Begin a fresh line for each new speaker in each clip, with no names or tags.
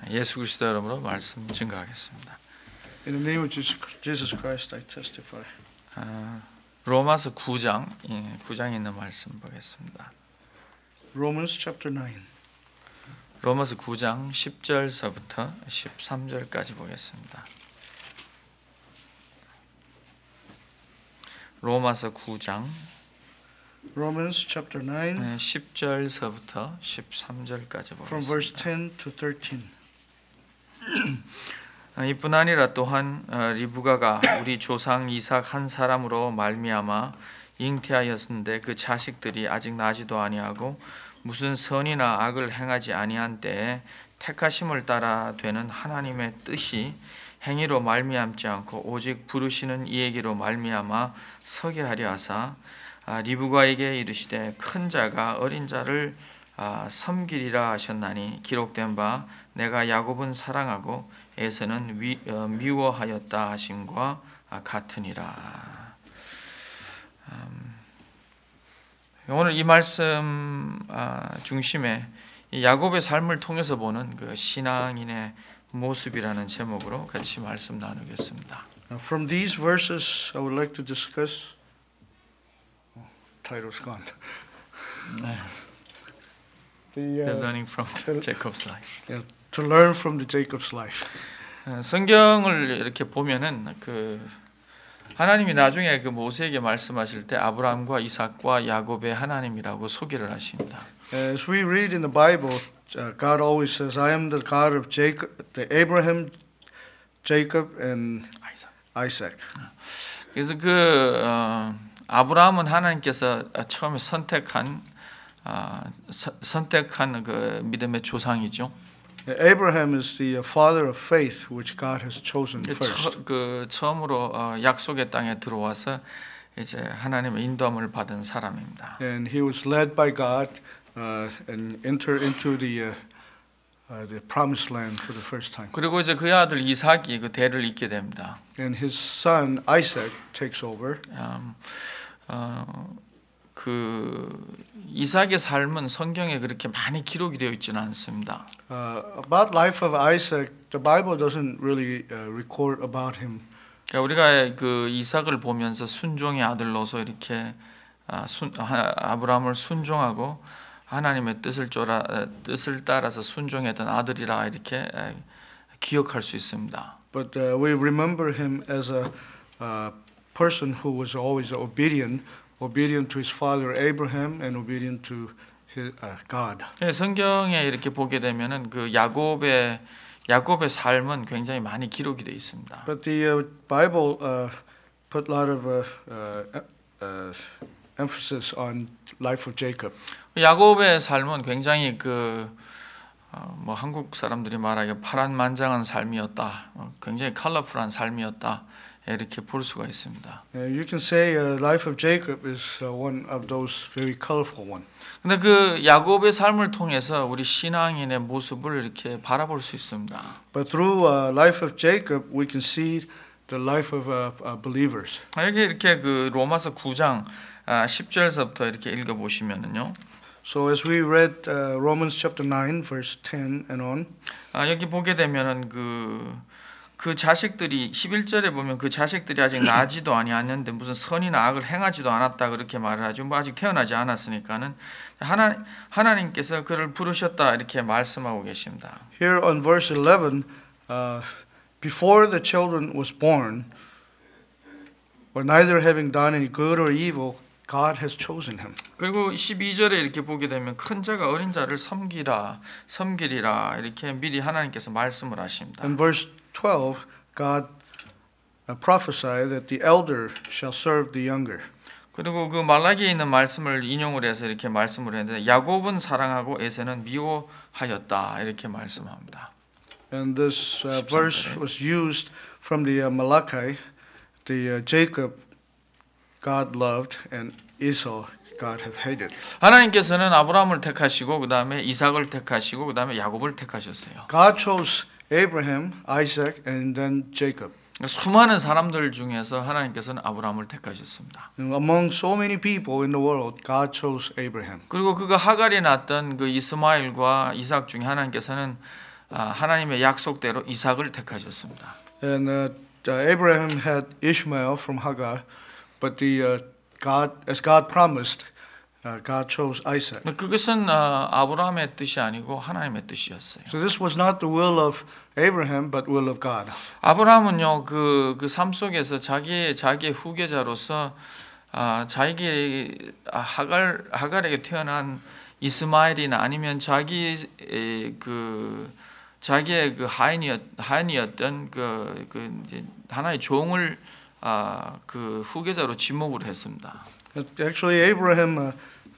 예수 그리스도 이름으로 말씀 증거하겠습니다.
In the name of Jesus Christ, I testify.
로마서 9장에 있는 말씀 보겠습니다.
Romans chapter 9.
로마서 9장 10절서부터 13절까지 보겠습니다. 로마서 9장
Romans chapter 9
10절서부터 13절까지
from verse
보겠습니다.
10 to 13.
이뿐 아니라 또한 리브가가 우리 조상 이삭 한 사람으로 말미암아 잉태하였은데 그 자식들이 아직 나지도 아니하고 무슨 선이나 악을 행하지 아니한 때에 택하심을 따라 되는 하나님의 뜻이 행위로 말미암지 않고 오직 부르시는 이에게로 말미암아 서게 하려 하사 리브가에게 이르시되 큰 자가 어린 자를 섬기리라 하셨나니 기록된 바 내가 야곱은 사랑하고 에서는 미워하였다 하심과 같으니라. 오늘 이 말씀 중심에 야곱의 삶을 통해서 보는 그 신앙인의 모습이라는 제목으로 같이 말씀 나누겠습니다.
From these verses, I would like to discuss. Title's gone.
The learning from Jacob's life.
To learn from the Jacob's life.
성경을 이렇게 보면은 그 하나님이 나중에 그 모세에게 말씀하실 때 아브라함과 이삭과 야곱의 하나님이라고 소개를 하십니다.
As we read in the Bible, God always says, "I am the God of Jacob, the Abraham, Jacob, and Isaac."
그래서 그 아브라함은 하나님께서 처음에 선택한 그 믿음의 조상이죠.
Abraham is the father of faith, which God has chosen first.
그 처음으로 약속의 땅에 들어와서 이제 하나님의 인도함을 받은 사람입니다.
And he was led by God and entered into the promised land for the first time.
그리고 이제 그의 아들 이삭이 그 대를 잇게 됩니다.
And his son Isaac takes over.
그 이삭의 삶은 성경에 그렇게 많이 기록이 되어 있지는 않습니다.
About life of Isaac, the Bible doesn't really record about him.
그러니까 우리가 그 이삭을 보면서 순종의 아들로서 이렇게 아브라함을 순종하고 하나님의 뜻을 따라서 순종했던 아들이라 이렇게 기억할 수 있습니다.
But we remember him as a person who was always obedient to his father Abraham and obedient to his, God.
성경에 이렇게 보게 되면은 그 야곱의 삶은 굉장히 많이 기록이 되어 있습니다.
But the Bible put a lot of emphasis on life of Jacob.
야곱의 삶은 굉장히 뭐 한국 사람들이 말하기에 파란만장한 삶이었다. 굉장히 컬러풀한 삶이었다. 이렇게 볼 수가 있습니다.
You can say life of Jacob is one of those very colorful one.
근데 그 야곱의 삶을 통해서 우리 신앙인의 모습을 이렇게 바라볼 수 있습니다.
But through life of Jacob, we can see the life of believers.
여기 이렇게 그 로마서 9장 10절서부터 이렇게 읽어 보시면은요.
So as we read Romans chapter 9 verse 10 and on.
여기 보게 되면은 그 자식들이 11절에 보면 그 자식들이 아직 나지도 아니었는데 무슨 선이나 악을 행하지도 않았다 그렇게 말을 하죠. 뭐 아직 태어나지 않았으니까는 하나님께서 그를 부르셨다 이렇게 말씀하고 계십니다.
Here on verse 11, before the children was born, or neither having done any good or evil, God has chosen him.
그리고 12절에 이렇게 보게 되면 큰 자가 어린 자를 섬기리라 이렇게 미리 하나님께서 말씀을 하십니다.
In verse 12, God prophesied that the elder shall serve the younger.
그리고 그 말라기에 있는 말씀을 인용을 해서 이렇게 말씀을 했는데 야곱은 사랑하고 에서는 미워하였다 이렇게 말씀합니다.
And this verse was used from the Malachi, the Jacob God loved and Esau God have hated.
하나님께서는 아브라함을 택하시고 그다음에 이삭을 택하시고 그다음에 야곱을 택하셨어요.
God chose Abraham, Isaac, and then Jacob.
수많은 사람들 중에서 하나님께서는 아브라함을 택하셨습니다.
Among so many people in the world, God chose Abraham.
그리고 그가 하갈이 낳았던 그 이스마엘과 이삭 중에 하나님께서는 하나님의 약속대로 이삭을 택하셨습니다.
And Abraham had Ishmael from Hagar, but as God promised, God chose Isaac.
그것은 아브라함의 뜻이 아니고 하나님의 뜻이었어요.
So this was not the will of Abraham, but will of God.
아브라함은요 그 삶 속에서 자기의 후계자로서 자기 하갈에게 태어난 이스마엘이나 아니면 자기의 그 하인이었던 그 이제 하나의 종을 그 후계자로 지목을 했습니다.
Actually, Abraham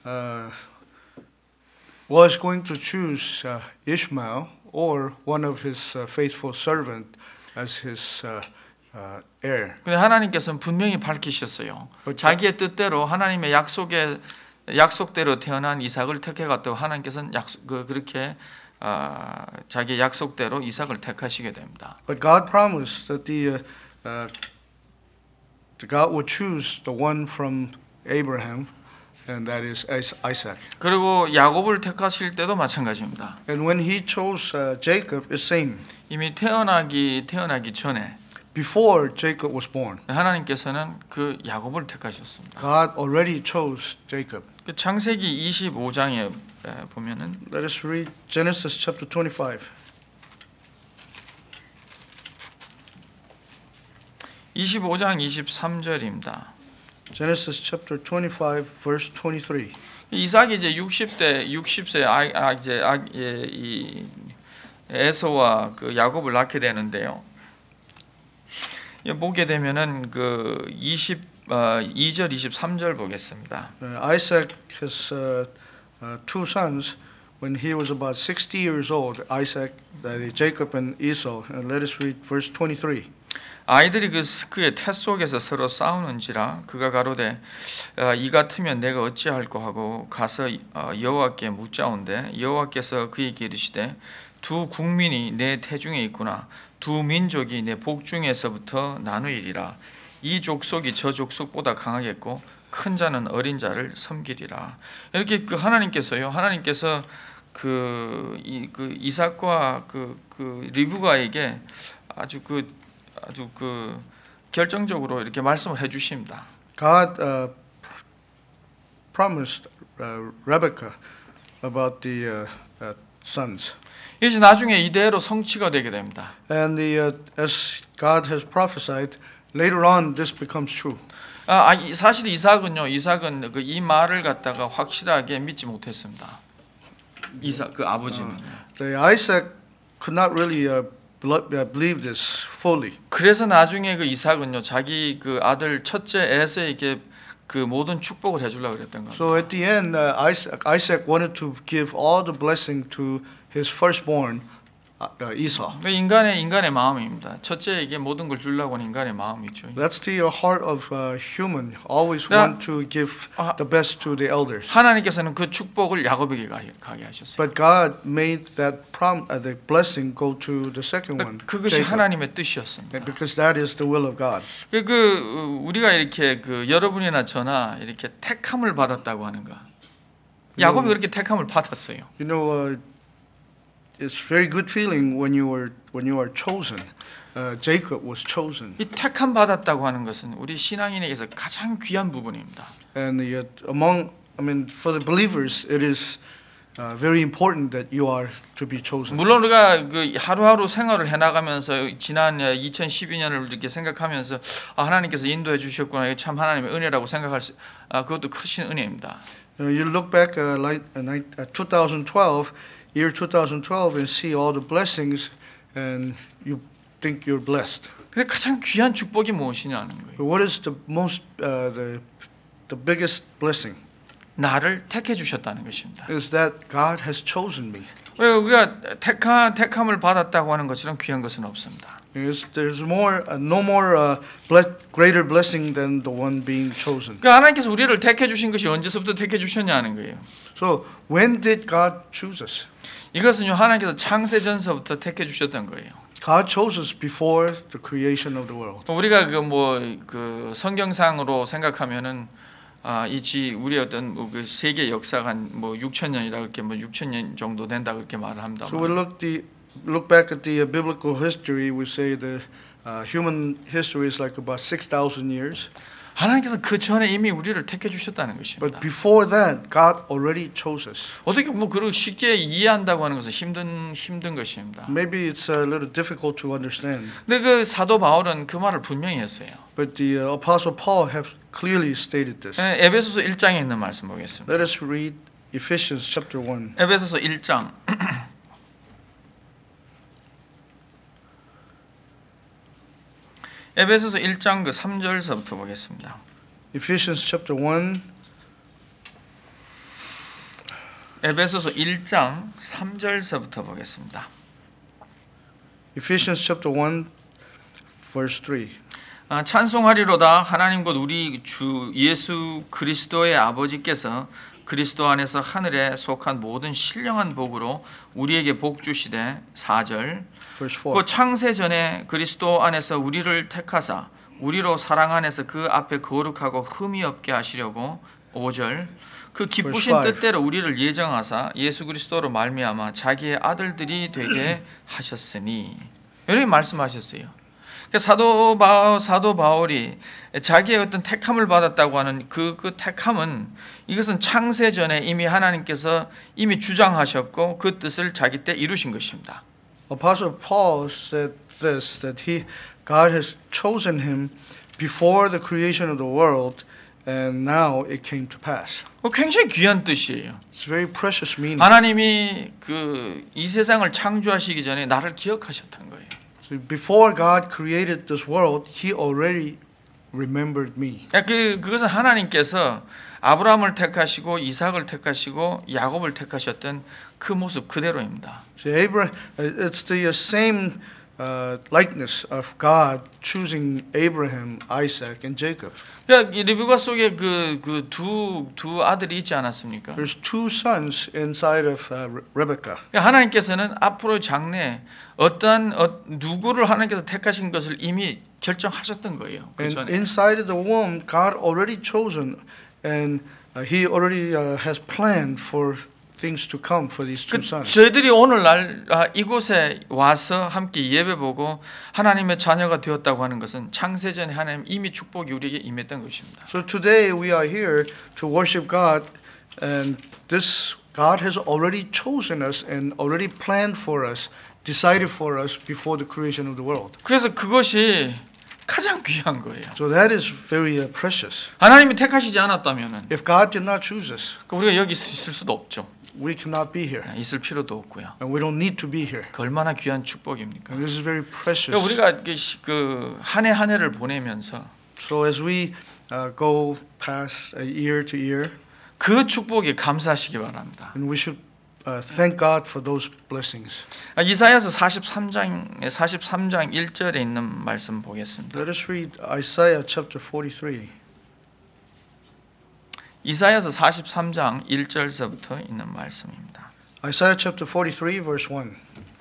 was going to choose Ishmael or one of his faithful servant as his heir.
근데 하나님께서는 분명히 밝히셨어요. 자기의 뜻대로 하나님의 약속대로 태어난 이삭을 택해갔다고 하나님께서는 그렇게 자기의 약속대로 이삭을 택하시게 됩니다.
But God promised that God would choose the one from Abraham, and that is Isaac.
그리고 야곱을 택하실 때도 마찬가지입니다.
And when He chose Jacob, it's same.
이미 태어나기 전에
Before Jacob was born,
하나님께서는 그 야곱을 택하셨습니다.
God already chose Jacob.
그 창세기 25장에 보면은
Let us read Genesis chapter 25.
25장 23절입니다.
Genesis chapter 25 verse 23.
이삭이 이제 60세 이 에서와 그 야곱을 낳게 되는데요. 보게 되면은 그 22절 23절 보겠습니다.
Isaac has two sons when he was about 60 years old. Isaac, that is Jacob and Esau. And let us read verse 23.
아이들이 그의 태 속에서 서로 싸우는지라 그가 가로되 이 같으면 내가 어찌할꼬 하고 가서 여호와께 묻자온대 여호와께서 그에게 이르시되 두 국민이 내 태중에 있구나 두 민족이 내 복중에서부터 나누이리라 이 족속이 저 족속보다 강하겠고 큰 자는 어린 자를 섬기리라. 이렇게 그 하나님께서 그 이삭과 그 리브가에게 아주 결정적으로 이렇게 말씀을 해주십니다.
God promised Rebekah about the sons.
이제 나중에 이대로 성취가 되게 됩니다.
And as God has prophesied, later on this becomes true.
사실 이삭은 그 이 말을 갖다가 확실하게 믿지 못했습니다. 이삭 그 아버지는.
Isaac could not really believe this fully.
그래서 나중에 그 이삭은요 자기 그 아들 첫째 에서에게 그 모든 축복을 해주려고 그랬던 겁니다.
So at the end, Isaac wanted to give all the blessing to his firstborn, Esau.
인간의 마음입니다. 첫째에게 모든 걸 주려고 하는 인간의 마음이죠.
That's the heart of human. Always want to give the best to the elders.
하나님께서는 그 축복을 야곱에게 가게 하셨어요.
But God made that the blessing go to the second one.
그것이
Jacob.
하나님의 뜻이었습니다.
Because that is the will of God.
우리가 이렇게 여러분이나 저나 이렇게 택함을 받았다고 하는 거. 야곱이 그렇게 택함을 받았어요.
You know, it's very good feeling when you are chosen. Jacob was chosen.
이 택함 받았다고 하는 것은 우리 신앙인에게서 가장 귀한 부분입니다.
And yet for the believers, it is very important that you are to be chosen.
물론 우리가 그 하루하루 생활을 해나가면서 지난 2012년을 이렇게 생각하면서 하나님께서 인도해 주셨구나 이게 참 하나님의 은혜라고 생각할 수 그것도 크신 은혜입니다.
You look back like 2012, year 2012, and see all the blessings, and you think you're blessed.
근데 가장 귀한 축복이 무엇이냐는 거예요.
But what is the most the biggest blessing?
나를 택해 주셨다는 것입니다.
Is that God has chosen me.
우리가 택함을 받았다고 하는 것처럼 귀한 것은 없습니다.
There's no more greater blessing than the one being chosen.
그러니까 하나님께서 우리를 택해 주신 것이 언제서부터 택해 주셨냐는 거예요.
So when did God choose us?
이것은요 하나님께서 창세전서부터 택해 주셨던 거예요.
God chose us before the creation of the world.
우리가 그 성경상으로 생각하면은 우리 어떤 그 세계 역사가 한 6,000년이라 그렇게 6,000년 정도 된다 그렇게 말을 합니다.
So we look look back at the biblical history, we say the human history is like about 6,000 years.
하나님께서 그 전에 이미 우리를 택해 주셨다는 것입니다.
But before that, God already chose us.
어떻게 뭐 그걸 쉽게 이해한다고 하는 것은 힘든 것입니다.
Maybe it's a little difficult to understand.
근데 그 사도 바울은 그 말을 분명히 했어요.
But the Apostle Paul have clearly stated this.
에베소서 1장에 있는 말씀 보겠습니다.
Let us read Ephesians chapter 1.
에베소서 1장 에베소서 1장 그 3절서부터 보겠습니다.
Ephesians chapter 1.
에베소서 1장 3절서부터 보겠습니다.
Ephesians chapter 1 verse 3.
찬송하리로다 하나님 곧 우리 주 예수 그리스도의 아버지께서 그리스도 안에서 하늘에 속한 모든 신령한 복으로 우리에게 복 주시되 4절
Verse 4.
그 창세 전에 그리스도 안에서 우리를 택하사 우리로 사랑 안에서 그 앞에 거룩하고 흠이 없게 하시려고 5절 그 기쁘신
Verse 5.
뜻대로 우리를 예정하사 예수 그리스도로 말미암아 자기의 아들들이 되게 하셨으니 이렇게 말씀하셨어요. 사도 바울이 자기의 어떤 택함을 받았다고 하는 그 택함은 이것은 창세 전에 이미 하나님께서 이미 주장하셨고 그 뜻을 자기 때 이루신 것입니다.
Apostle Paul said this, that God has chosen him before the creation of the world, and now it came to pass.
굉장히 귀한 뜻이에요.
It's very precious meaning.
하나님이 이 세상을 창조하시기 전에 나를 기억하셨던 거예요.
So before God created this world, He already remembered me.
그것은 하나님께서 아브라함을 택하시고 이삭을 택하시고 야곱을 택하셨던 그 모습 그대로입니다.
So it's the same likeness of God choosing Abraham, Isaac, and Jacob.
그러니까 리브가 속에 두 아들이 있지 않았습니까?
There's two sons inside of Rebekah.
그러니까 하나님께서는 앞으로 장래 누구를 하나님께서 택하신 것을 이미 결정하셨던 거예요. 그
And
전에.
inside of the womb, God already chosen, and He already has planned for things to come for these two sons.
저희들이 오늘날 이곳에 와서 함께 예배보고 하나님의 자녀가 되었다고 하는 것은 창세전에 하나님 이미 축복이 우리에게 임했던 것입니다.
So today we are here to worship God, and this God has already chosen us and already planned for us, decided for us before the creation of the world.
그래서 그것이 가장 귀한 거예요.
So that is very precious.
하나님이 택하시지 않았다면은
If God did not choose us,
우리가 여기 있을 수도 없죠.
we cannot be here,
있을 필요도 없고요.
and we don't need to be here.
그 얼마나 귀한 축복입니까?
And this is very precious.
그러니까 우리가 한 해 한 해를 보내면서
So as we go past year to year,
그 축복에 감사하시기 바랍니다.
and we should thank God for those blessings.
이사야서 43장 1절에 있는 말씀 보겠습니다.
Let us read Isaiah chapter 43.
이사야서 43장 1절서부터 있는 말씀입니다.
Isaiah chapter 43 verse 1.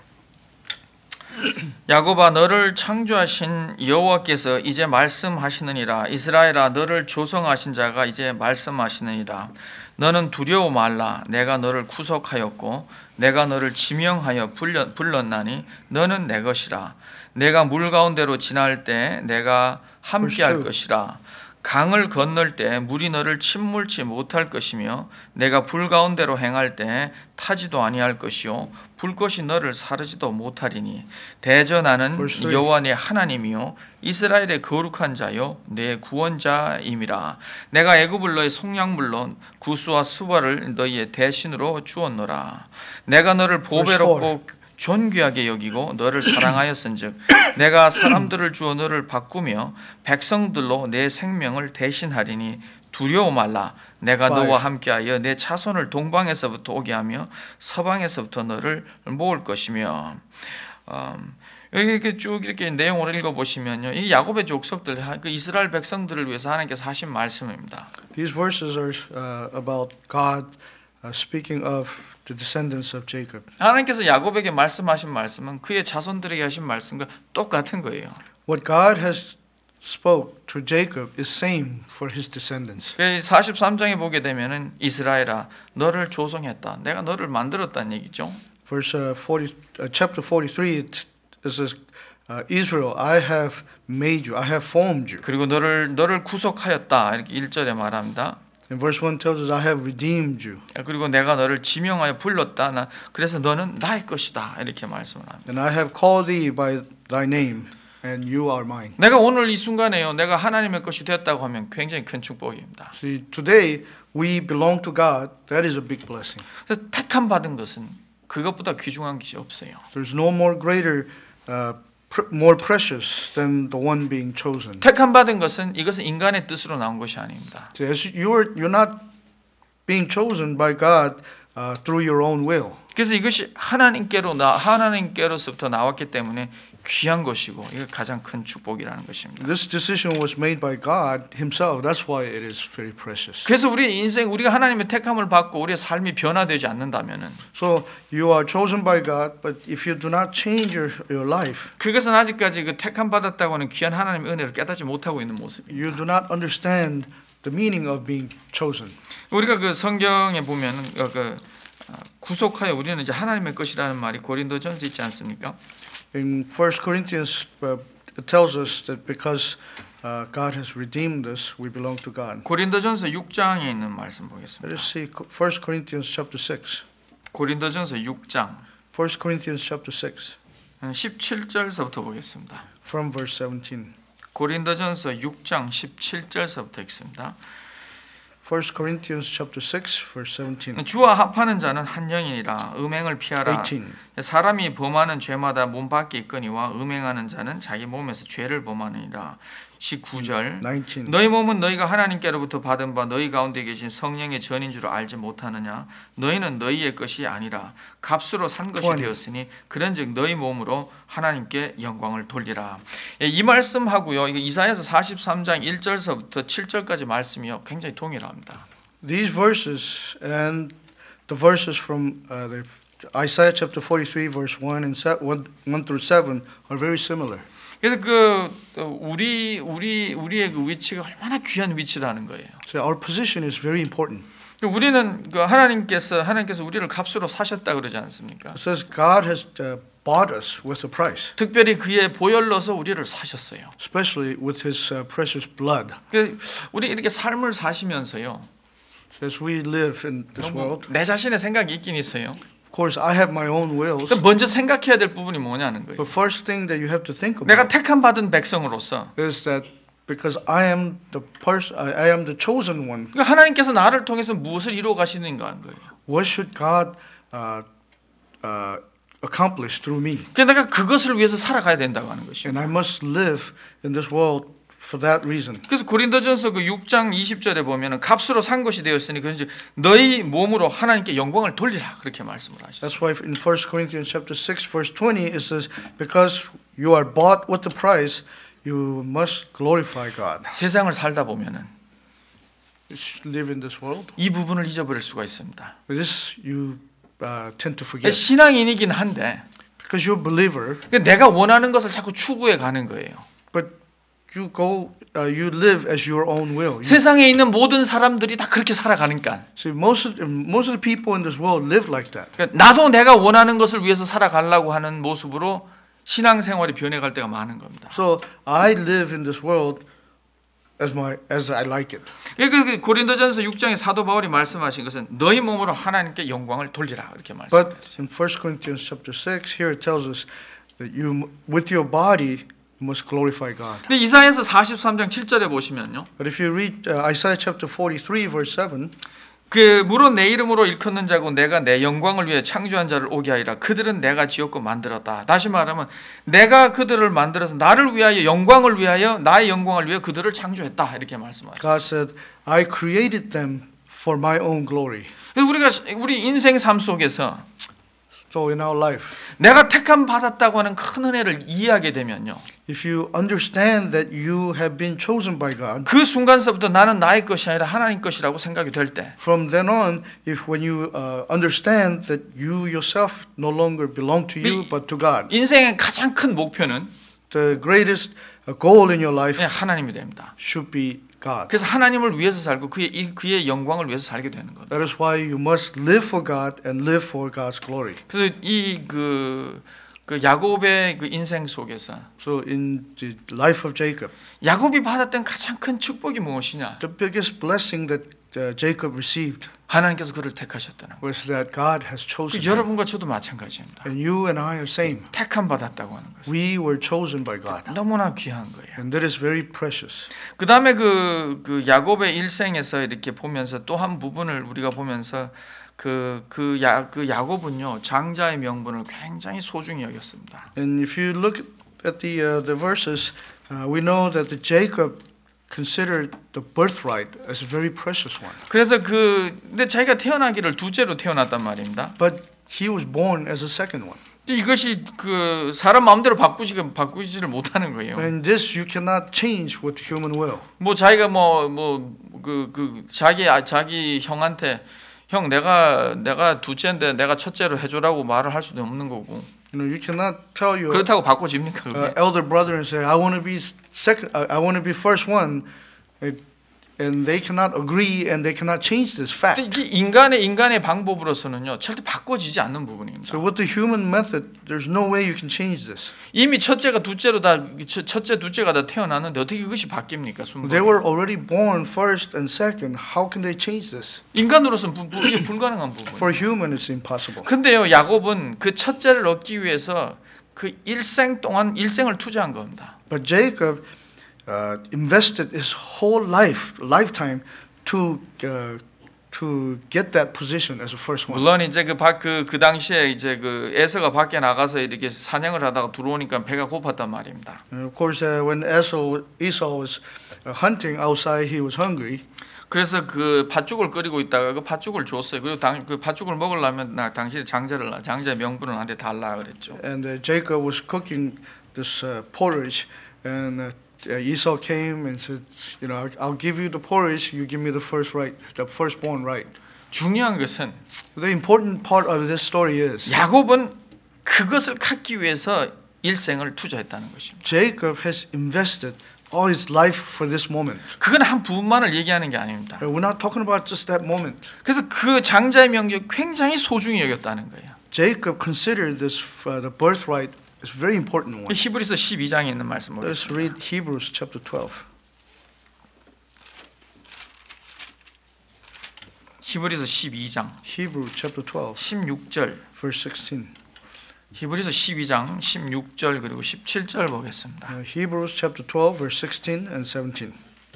야곱아 너를 창조하신 여호와께서 이제 말씀하시느니라. 이스라엘아 너를 조성하신 자가 이제 말씀하시느니라. 너는 두려워 말라. 내가 너를 구속하였고 내가 너를 지명하여 불렀나니 너는 내 것이라. 내가 물 가운데로 지날 때 내가 함께할 것이라. 강을 건널 때 물이 너를 침몰치 못할 것이며 내가 불 가운데로 행할 때 타지도 아니할 것이요 불꽃이 너를 사르지도 못하리니 대저 나는 여호와 네 하나님이요 이스라엘의 거룩한 자요 내 구원자임이라. 내가 애굽을 너의 속량물로 구스와 수발을 너희의 대신으로 주었노라. 내가 너를 보배롭고 존귀하게 여기고 너를 사랑하였은즉 내가 사람들을 주어 너를 바꾸며 백성들로 내 생명을 대신하리니 두려워 말라. 내가 너와 함께하여 내 자손을 동방에서부터 오게 하며 서방에서부터 너를 모을 것이며. 여기 이렇게 쭉 이렇게 내용을 읽어보시면요, 이 야곱의 족속들, 그 이스라엘 백성들을 위해서 하나님께서 하신 말씀입니다.
These verses are about God speaking of the descendants of Jacob.
하나님께서 야곱에게 말씀하신 말씀은 그의 자손들에게 하신 말씀과 똑같은 거예요.
What God has spoke to Jacob is same for his descendants.
43장에 보게 되면은 이스라엘아 너를 조성했다. 내가 너를 만들었다는 얘기죠.
Chapter 43, it says, Israel, I have made you, I have formed you.
그리고 너를 구속하였다. 이렇게 1절에 말합니다.
And verse 1 tells us, I have redeemed you.
그리고 내가 너를 지명하여 불렀다. 그래서 너는 나의 것이다. 이렇게 말씀을 합니다.
And I have called thee by thy name, and you are mine.
내가 오늘 이 순간에요. 내가 하나님의 것이 되었다고 하면 굉장히 큰 축복입니다.
See, today we belong to God. That is a big blessing.
그래서 택함 받은 것은 그것보다 귀중한 것이 없어요.
There's no more greater, more precious than the one being chosen.
택함 받은 것은 이것은 인간의 뜻으로 나온 것이 아닙니다.
See, as you're not being chosen by God through your own will.
그래서 이것이 하나님께로서부터 나왔기 때문에 귀한 것이고 이게 가장 큰 축복이라는 것입니다.
This decision was made by God Himself. That's why it is very precious.
그래서 우리 인생 우리가 하나님의 택함을 받고 우리의 삶이 변화되지 않는다면은
So you are chosen by God, but if you do not change your life,
그것은 아직까지 그 택함 받았다고 하는 귀한 하나님의 은혜를 깨닫지 못하고 있는 모습입니다.
you do not understand the meaning of being chosen.
우리가 그 성경에 보면은 구속하여 우리는 이제 하나님의 것이라는 말이 고린도전서 있지 않습니까?
In 1 Corinthians, it tells us that because God has redeemed us, we belong to God.
고린도전서 6장에 있는 말씀
Let
보겠습니다.
us see 1 Corinthians chapter 6.
고린도전서 6장
1 Corinthians chapter 6,
17절서부터 보겠습니다.
from verse 17.
고린도전서 6장 17절서부터 읽습니다.
1 Corinthians chapter 6, verse 17.
주와 합하는 자는 한 영이니라. 음행을 피하라.
18.
사람이 범하는 죄마다 몸 밖에 있거니와 음행하는 자는 자기 몸에서 죄를 범하느니라. 19절
19.
너희 몸은 너희가 하나님께로부터 받은 바 너희 가운데 계신 성령의 전인 줄 알지 못하느냐. 너희는 너희의 것이 아니라 값으로 산 것이
20.
되었으니 그런즉 너희 몸으로 하나님께 영광을 돌리라. 이 말씀하고요. 이거 이사야서 43장 1절서부터 7절까지 말씀이요. 굉장히 동일합니다.
These verses and the verses from Isaiah chapter 43, verse 1 and 1 through 7 are very similar.
그래서 우리의 그 위치가 얼마나 귀한 위치라는 거예요.
So our position is very important.
우리는 그 하나님께서 우리를 값으로 사셨다 그러지 않습니까?
It says God has bought us with a price,
특별히 그의 보혈로서 우리를 사셨어요.
especially with His precious blood.
우리 이렇게 삶을 사시면서요.
So as we live in this world,
내 자신의 생각이 있긴 있어요.
of course, I have my own wills.
먼저 생각해야 될 부분이 뭐냐는 거예요.
The first thing that you have to think
내가
about
택함 받은 백성으로서
is that because I am the person, I am the chosen one.
그러니까 하나님께서 나를 통해서 무엇을 이루어 가시는가 하는 거예요.
What should God accomplish through me?
그러니까 내가 그것을 위해서 살아가야 된다고 하는 것이죠.
And I must live in this world for that reason.
그래서 고린도전서 그 6장 20절에 보면은 값으로 산 것이 되었으니 그런지 너희 몸으로 하나님께 영광을 돌리라 그렇게 말씀을 하셨어요.
That's why in 1 Corinthians chapter 6 verse 20 it says because you are bought with the price you must glorify God.
세상을 살다 보면은
You should live in this world.
이 부분을 잊어버릴 수가 있습니다.
This you tend to forget
신앙인이긴 한데
because you're a believer,
내가 원하는 것을 자꾸 추구해 가는 거예요.
but you live as your own will.
세상에 있는 모든 사람들이 다 그렇게 살아가니까
See, most of the people in this world live like that.
나도 내가 원하는 것을 위해서 살아가려고 하는 모습으로 신앙생활이 변해갈 때가 많은 겁니다.
So I live in this world as I like it.
그 고린도전서 6장에 사도 바울이 말씀하신 것은 너희 몸으로 하나님께 영광을 돌리라 이렇게
But
말씀했어요.
in 1 Corinthians chapter 6, here it tells us that you, with your body, you must glorify God.
근데 이사야서 43장 7절에 보시면요.
But if you read Isaiah chapter 43, verse 7,
그 물은 내 이름으로 일컫는 자고 내가 내 영광을 위해 창조한 자를 오게 하리라. 그들은 내가 지었고 만들었다. 다시 말하면 내가 그들을 만들어서 나를 위하여 영광을 위하여 나의 영광을 위해 그들을 창조했다. 이렇게 말씀하셨어요.
God said, I created them for my own glory.
우리 인생 삶 속에서
So in our life,
내가 택함 받았다고 하는 큰 은혜를 이해하게 되면요.
if you understand that you have been chosen by God,
그 순간서부터 나는 나의 것이 아니라 하나님 것이라고 생각이 될 때
from then on, when you understand that you yourself no longer belong to you but to God,
인생의 가장 큰 목표는
the greatest goal in your life
예, 하나님이 됩니다.
should be God.
그래서 하나님을 위해서 살고 그의 영광을 위해서 살게 되는 거예요.
That is why you must live for God and live for God's glory.
그래서 그 야곱의 그 인생 속에서
So in the life of Jacob,
야곱이 받았던 가장 큰 축복이 무엇이냐?
the biggest blessing that Jacob received
하나님께서 그를 택하셨다는 거예요.
was that God has chosen him.
여러분과 저도 마찬가지입니다.
And you and I are same.
택함 받았다고 하는 거죠.
We were chosen by God.
너무나 귀한 거예요.
And that is very precious.
그 다음에 그 야곱의 일생에서 이렇게 보면서 또 한 부분을 우리가 보면서 그 야곱은요 장자의 명분을 굉장히 소중히 여겼습니다.
And if you look at the verses, we know that the Jacob considered the birthright as a very precious one.
그래서 근데 자기가 태어나기를 둘째로 태어났단 말입니다.
But he was born as a second one.
이것이 그 사람 마음대로 바꾸지를 못하는 거예요.
And this you cannot change with human will.
뭐 자기가 자기 형한테 형 내가 둘째인데 내가 첫째로 해줘라고 말을 할 수도 없는 거고.
You know, you cannot tell your
그렇다고 바꿔집니까? 그게?
elder brother and say, "I want to be second. I want to be first one," and they cannot agree and they cannot change this fact.
이게 인간의 방법으로서는요 절대 바꿔지지 않는 부분입니다.
So with the human method, there's no way you can change this.
이미 첫째가 둘째가 다 태어났는데 어떻게 그것이 바뀝니까?
They were already born first and second. How can they change this?
인간으로서는 이게 불가능한 부분.
For human, it's impossible.
근데요 야곱은 그 첫째를 얻기 위해서 그 일생 동안 일생을 투자한 겁니다.
But Jacob invested his whole lifetime to get that position as a first one.
물론 이제 그 당시에 이제 그 에서가 밖에 나가서 이렇게 사냥을 하다가 들어오니까 배가 고팠단 말입니다.
And of course, when Esau was hunting outside, he was hungry.
그래서 그 팥죽을 끓이고 있다가 그 팥죽을 줬어요. 그리고 그 팥죽을 먹으려면 당신이 장자의 명분을 나한테 달라 그랬죠.
And Jacob was cooking this porridge, and Esau came and said, "You know, I'll give you the porridge. You give me the firstborn right."
중요한 것은
The important part of this story is
야곱은 그것을 갖기 위해서 일생을 투자했다는 것입니다.
Jacob has invested all his life for this moment.
그건 한 부분만을 얘기하는 게 아닙니다.
We're not talking about just that moment.
그래서 그 장자의 명령을 굉장히 소중히 여겼다는 거예요.
Jacob considered this the birthright as a very important one.
히브리서 12장에 있는 말씀
Let's
보겠습니다.
read Hebrews chapter 12.
히브리서 12장
Hebrews chapter 12,
16절
verse 16.
히브리서 12장 16절 그리고 17절 보겠습니다.
Hebrews chapter 12, verse 16 and 17.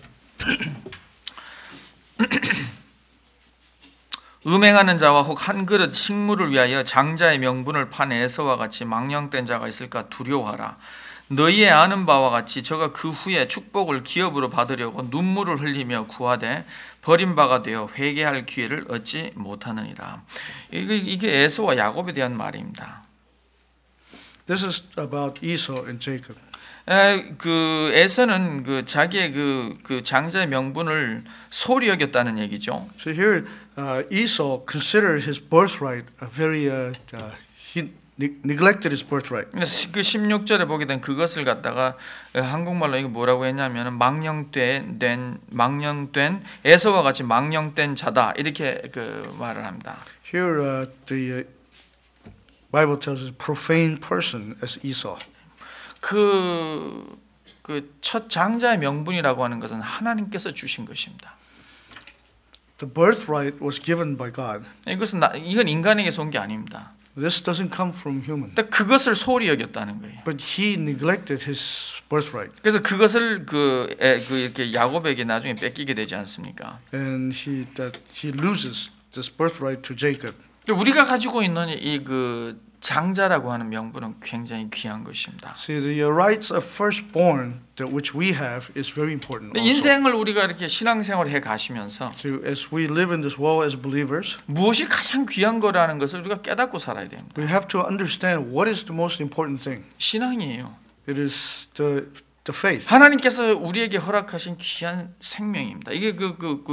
음행하는 자와 혹 한 그릇 식물을 위하여 장자의 명분을 판 에서와 같이 망령된 자가 있을까 두려워하라. 너희의 아는 바와 같이 저가 그 후에 축복을 기업으로 받으려고 눈물을 흘리며 구하되 버림바가 되어 회개할 기회를 얻지 못하느니라. 이게 에서와 야곱에 대한 말입니다.
This is about Esau and Jacob.
그 에서는 그 자기의 그 장자의 명분을 소홀히 여겼다는 얘기죠.
So here, Esau considered his birthright a very he neglected his birthright.
그 16절에 보게 된 그것을 갖다가 한국말로 이게 뭐라고 했냐면은 망령된 에서와 같이 망령된 자다 이렇게 그 말을 합니다.
Here, the Bible tells us profane person as Esau.
그 첫 장자의 명분이라고 하는 것은 하나님께서 주신 것입니다.
The birthright was given by God.
이건 인간에게서 온 게 아닙니다.
This doesn't come from human.
근데 그것을 소홀히 여겼다는 거예요.
But he neglected his birthright.
그래서 그것을 이렇게 야곱에게 나중에 뺏기게 되지 않습니까?
And he loses this birthright to Jacob.
우리가 가지고 있는 이 그 장자라고 하는 명분은 굉장히 귀한 것입니다.
See, the rights of firstborn that which we have is very important. Also.
인생을 우리가 이렇게 신앙생활을 해 가시면서
So as we live in this world as believers,
무엇이 가장 귀한 거라는 것을 우리가 깨닫고 살아야 됩니다.
we have to understand what is the most important thing.
신앙이에요.
It is the faith.
하나님께서 우리에게 허락하신 귀한 생명입니다. 이게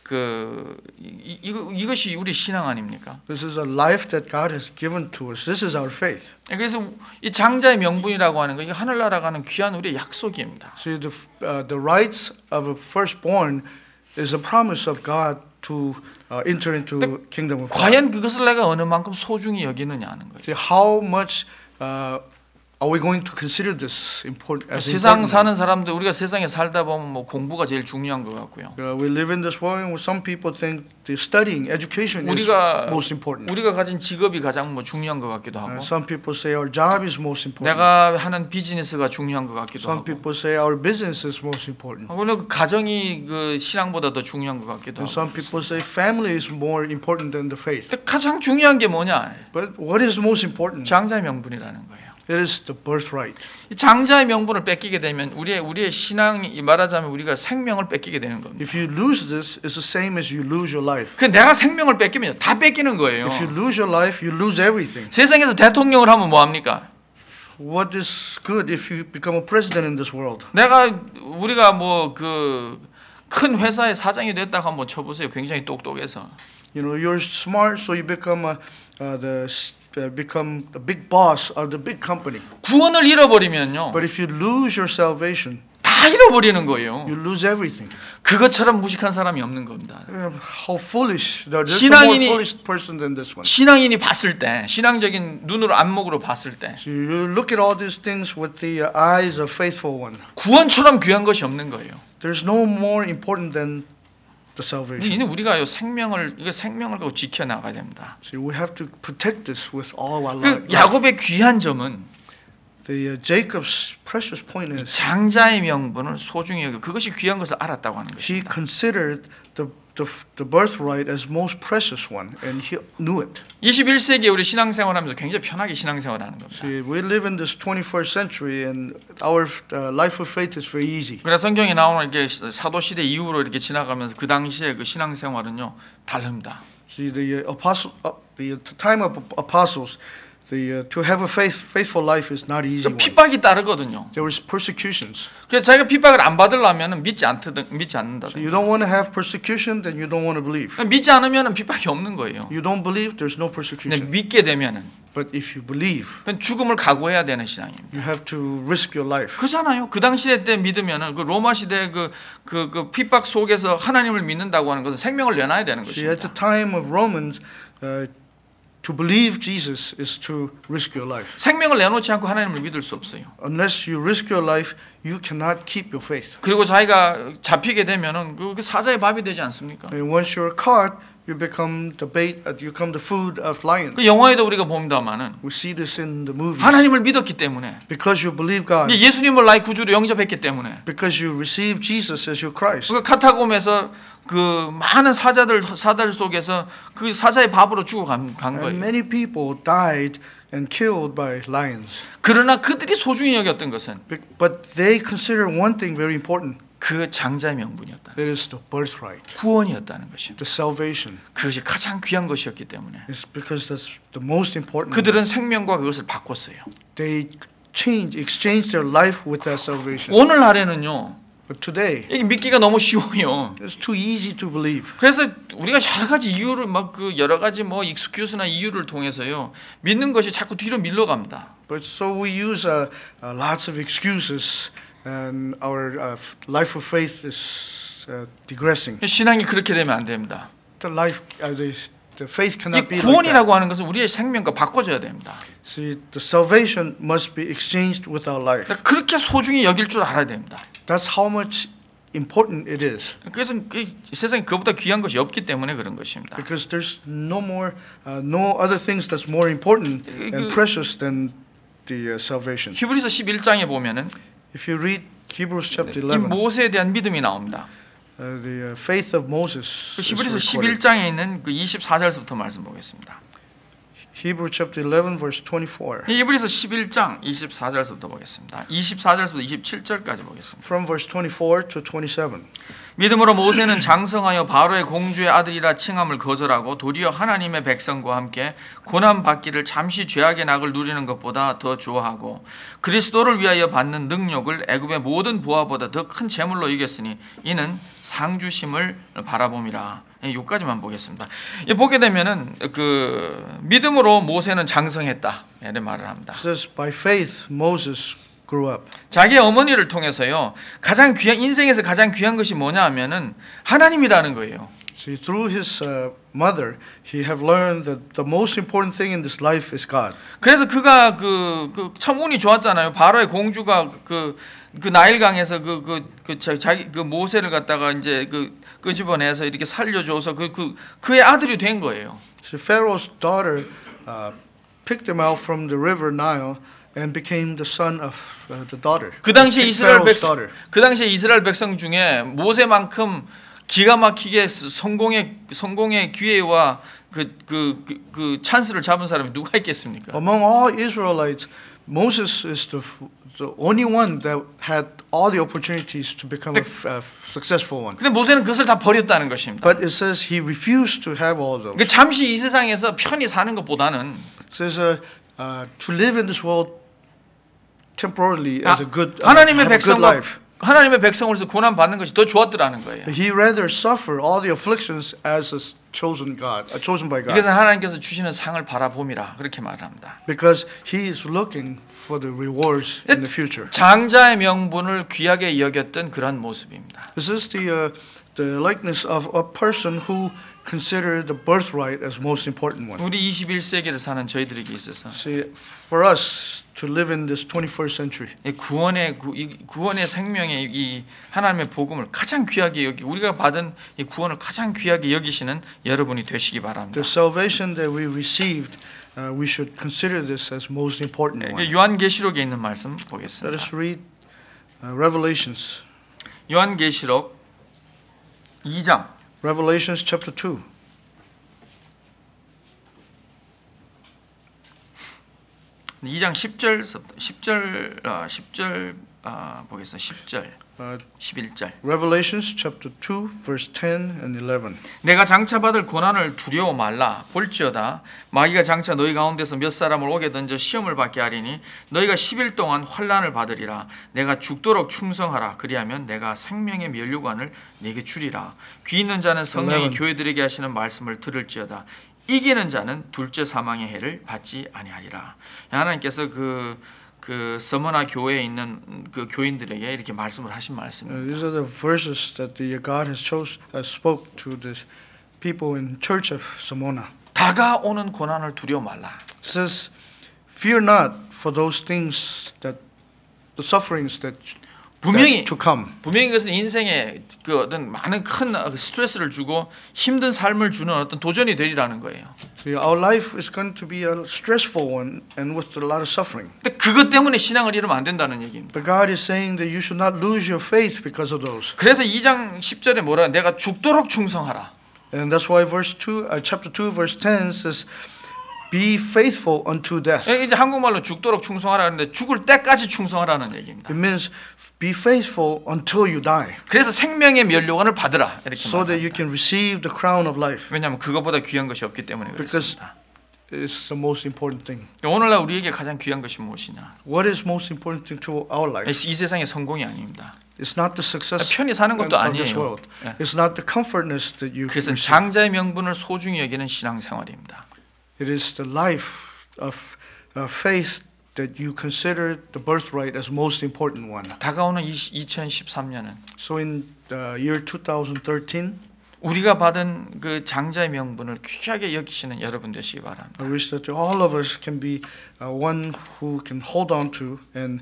이것이 우리 신앙 아닙니까?
This is a life that God has given to us. This is our faith.
그래서 이 장자의 명분이라고 하는 거 이게 하늘나라 가는 귀한 우리의 약속입니다.
See, the rights of a firstborn is a promise of God to enter into kingdom of God.
과연 그것을 내가 어느 만큼 소중히 여기느냐 하는 거예요.
See, how much are we going to consider this important? As
세상
important?
사는 사람들 우리가 세상에 살다 보면 뭐 공부가 제일 중요한 것 같고요.
We live in this world, and some people think the studying, education is
우리가
most important.
우리가 가진 직업이 가장 뭐 중요한 것 같기도 하고,
Some people say our job is most important.
내가 하는 비즈니스가 중요한 것 같기도
Some
하고,
people say our business is most important.
그리고 그 가정이 그 신앙보다 더 중요한 것 같기도
And
하고.
some people say family is more important than the faith.
근데 가장 중요한 게 뭐냐?
But what is most important?
장자의 명분이라는 거예요.
It is the birthright.
이 장자의 명분을 뺏기게 되면 우리의 신앙이 말하자면 우리가 생명을 뺏기게 되는 겁니다.
If you lose this, it's the same as you lose your life.
그 내가 생명을 뺏기면 다 뺏기는 거예요.
If you lose your life, you lose everything.
세상에서 대통령을 하면 뭐 합니까?
What is good if you become a president in this world?
우리가 뭐 그 큰 회사의 사장이 됐다고 한번 쳐보세요. 굉장히 똑똑해서.
You know, you're smart, so you become become the big boss of the big company.
구원을 잃어버리면요,
But if you lose your salvation,
다 잃어버리는 거예요.
you lose everything.
그것처럼 무식한 사람이 없는 겁니다.
How foolish! There's no more
신앙인이-
foolish person than this one.
신앙인이 봤을 때, 신앙적인 눈으로 안목으로 봤을 때,
So you look at all these things with the eyes of faithful one.
구원처럼 귀한 것이 없는 거예요.
There's no more important than the salvation.
이제 우리가 생명을 갖고 지켜 나가야 됩니다.
See, we have to protect this with all our
그
life.
야곱의 귀한 점은
The Jacob's precious point is
장자의 명분을 소중히 여겨 그것이 귀한 것을 알았다고 하는
he
것입니다.
considered the birthright as most precious one, and he knew it.
21세기에 우리 신앙생활하면서 굉장히 편하게 신앙생활하는 겁니다.
See, we live in this 21st century, and our life of faith is very easy.
그래서 성경에 나오는 이렇게 사도 시대 이후로 이렇게 지나가면서 그 당시에 그 신앙생활은요 다릅니다.
See, the time of apostles, to have a faithful life is not easy one.
핍박이 따르거든요.
There was persecutions.
그래서 자기가 핍박을 안 받으려면 믿지 않는다.
So you don't want to have persecution, then you don't want to believe.
믿지 않으면 핍박이 없는 거예요.
You don't believe, there's no
근데
persecution.
믿게 되면은
But if you believe,
죽음을 각오해야 되는 신앙입니다.
you have to risk your life.
그잖아요. 그 당시에 때 믿으면은 그 로마 시대 그 핍박 속에서 하나님을 믿는다고 하는 것은 생명을 내놔야 되는
See, at
것입니다.
the time of Romans, to believe Jesus is to risk your life.
생명을 내놓지 않고 하나님을 믿을 수 없어요.
Unless you risk your life, you cannot keep your faith.
그리고 자기가 잡히게 되면은 그 사자의 밥이 되지 않습니까?
And once you're caught, you become the bait, you become the food of lions.
그 영화에도 우리가 봅니다만은
We see this in the movies.
하나님을 믿었기 때문에,
Because you believe God,
예수님을 나의 구주로 영접했기 때문에,
because you receive Jesus as your Christ.
그 카타콤에서 그 많은 사자들 속에서 그 사자의 밥으로 죽어간
And
거예요.
many people died and killed by lions.
그러나 그들이 소중히 여겼던 것은
But they consider one thing very important.
그 장자의 명분이었다.
That is the birthright,
구원이었다는 것입니다.
the salvation.
그것이 가장 귀한 것이었기 때문에
It's because that's the most important.
그들은 생명과 그것을 바꿨어요.
They exchanged their life with that salvation.
오늘날에는요,
But today,
이게 믿기가 너무 쉬워요.
it's too easy to believe.
그래서 우리가 여러 가지 이유를 여러 가지 익스큐스나 이유를 통해서요 믿는 것이 자꾸 뒤로 밀려갑니다.
But so we use lots of excuses, and our life of faith is digressing.
신앙이 그렇게 되면 안 됩니다.
The faith
이
cannot be like that.
구원이라고 하는 것은 우리의 생명과 바꿔줘야 됩니다.
See, the salvation must be exchanged with our life.
그러니까 그렇게 소중히 여길 줄 알아야 됩니다.
That's how much important it is.
그래서 세상에 그보다 귀한 것이 없기 때문에 그런 것입니다.
Because there's no other things that's more important and precious than the salvation.
히브리서 11장에 보면은
If you read Hebrews chapter
이
11,
모세에 대한 믿음이 나옵니다.
the faith of Moses.
그
is
히브리서
recorded.
11장에 있는 그 24절부터 말씀 보겠습니다.
Hebrews chapter 11 verse 24.
이브리서 11장 24절부터 보겠습니다. 24절부터 27절까지 보겠습니다.
From verse 24 to 27.
믿음으로 모세는 장성하여 바로의 공주의 아들이라 칭함을 거절하고 도리어 하나님의 백성과 함께 고난 받기를 잠시 죄악의 낙을 누리는 것보다 더 좋아하고 그리스도를 위하여 받는 능력을 애굽의 모든 부하보다 더 큰 재물로 이겼으니 이는 상주심을 바라봄이라. 여기까지만 보겠습니다. 보게 되면은 그 믿음으로 모세는 장성했다 이런 말을 합니다.
It says by faith Moses grew up.
자기 어머니를 통해서요 가장 귀한 인생에서 가장 귀한 것이 뭐냐 하면은 하나님이라는 거예요.
See, through his mother, he have learned that the most important thing in this life is God.
그래서 그가 참 운이 좋았잖아요. 바로의 공주가 그 나일강에서 자기 그 모세를 갖다가 이제 끄집어내서 이렇게 살려줘서 그의 아들이 된 거예요.
So Pharaoh's daughter picked him out from the river Nile and became the son of the daughter.
그 당시에
Pharaoh's daughter.
이스라엘 백성 중에 모세만큼 기가 막히게 성공의 기회와 그 찬스를 잡은 사람이 누가 있겠습니까?
Among all Israelites, Moses is the only one that had all the opportunities to become a successful one.
근데 모세는 그것을 다 버렸다는 것입니다.
But it says he refused to have all those.
그 잠시 이 세상에서 편히 사는 것보다는
It says to live in this world temporarily as a good
하나님의
have a good life.
하나님의 백성으로서 고난 받는 것이 더 좋았더라는 거예요.
He rather suffer all the afflictions as a chosen by God.
그래서 하나님께서 주시는 상을 바라봄이라 그렇게 말합니다.
Because he is looking for the rewards in the future.
장자의 명분을 귀하게 여겼던 그런 모습입니다.
This is the likeness of a person who considered the birthright as most important one.
우리 21세기를 사는 저희들에게 있어서
See, for us to live in this 21st century,
구원의 생명의 이 하나님의 복음을 가장 귀하게 여기 우리가 받은 이 구원을 가장 귀하게 여기시는 여러분이 되시기 바랍니다.
the salvation that we received, we should consider this as most important one.
요한계시록에 있는 말씀
Let
보겠습니다.
us read Revelations.
요한계시록 2장
Revelations chapter 2.
이 장 10절 보겠습니다. 10절, 11절.
Revelations chapter 2 verse 10 and 11.
내가 장차 받을 고난을 두려워 말라. 볼지어다 마귀가 장차 너희 가운데서 몇 사람을 오게 던져 시험을 받게 하리니 너희가 10일 동안 환난을 받으리라. 내가 죽도록 충성하라. 그리하면 내가 생명의 면류관을 네게 주리라. 귀 있는 자는 성령이
11.
교회들에게 하시는 말씀을 들을지어다. 이기는 자는 둘째 사망의 해를 받지 아니하리라. 하나님께서 그 서머나 교회에 있는 그 교인들에게 이렇게 말씀을 하신 말씀입니다.
These are the verses that God has spoke to the people in Church of Samona.
다가오는 고난을 두려워 말라.
It says, "Fear not for those things that the sufferings that to come."
분명히 그것은 인생에 그 어떤 많은 큰 스트레스를 주고 힘든 삶을 주는 어떤 도전이 되리라는 거예요.
See, our life is going to be a stressful one and with a lot of suffering.
근데 그것 때문에 신앙을 잃으면 안 된다는 얘기입니다.
But God is saying that you should not lose your faith because of those.
그래서 2장 10절에 뭐라 내가 죽도록 충성하라.
And that's why chapter 2 verse 10 says, "Be faithful unto death."
이제 한국말로 죽도록 충성하라 하는데 죽을 때까지 충성하라는 얘기입니다.
It means be faithful until you die,
그래서 생명의 면류관을 받으라 이렇게
so that you
말합니다.
can receive the crown of life.
왜냐하면 그것보다 귀한 것이 없기 때문에
Because
그렇습니다.
it's the most important thing.
오늘날 우리에게 가장 귀한 것이 무엇이냐?
What is most important thing to our life?
이 세상의 성공이 아닙니다.
It's not the success
편히 사는 것도
of this
아니에요.
world. It's not the comfortness that you
그것은
receive.
장자의 명분을 소중히 여기는 신앙생활입니다.
It is the life of faith that you consider the birthright as most important one.
다가오는 2013년은
So in the year 2013,
우리가 받은 그 장자의 명분을 귀하게 여기시는 여러분 되시기 바랍니다.
I wish that all of us can be one who can hold on to and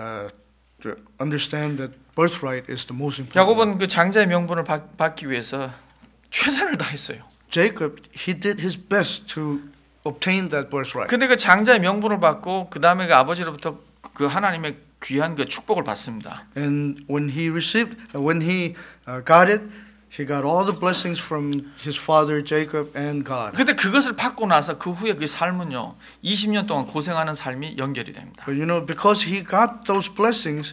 to understand that birthright is the most important.
야곱은 그 장자의 명분을 받기 위해서 최선을 다했어요.
Jacob, he did his best to obtain that birthright.
근데 그 장자의 명분을 받고 그 다음에 그 아버지로부터 그 하나님의 귀한 그 축복을 받습니다.
And when he got it, he got all the blessings from his father Jacob and God.
근데 그것을 받고 나서 그 후에 그 삶은요 20년 동안 고생하는 삶이 연결이 됩니다.
But you know, because he got those blessings,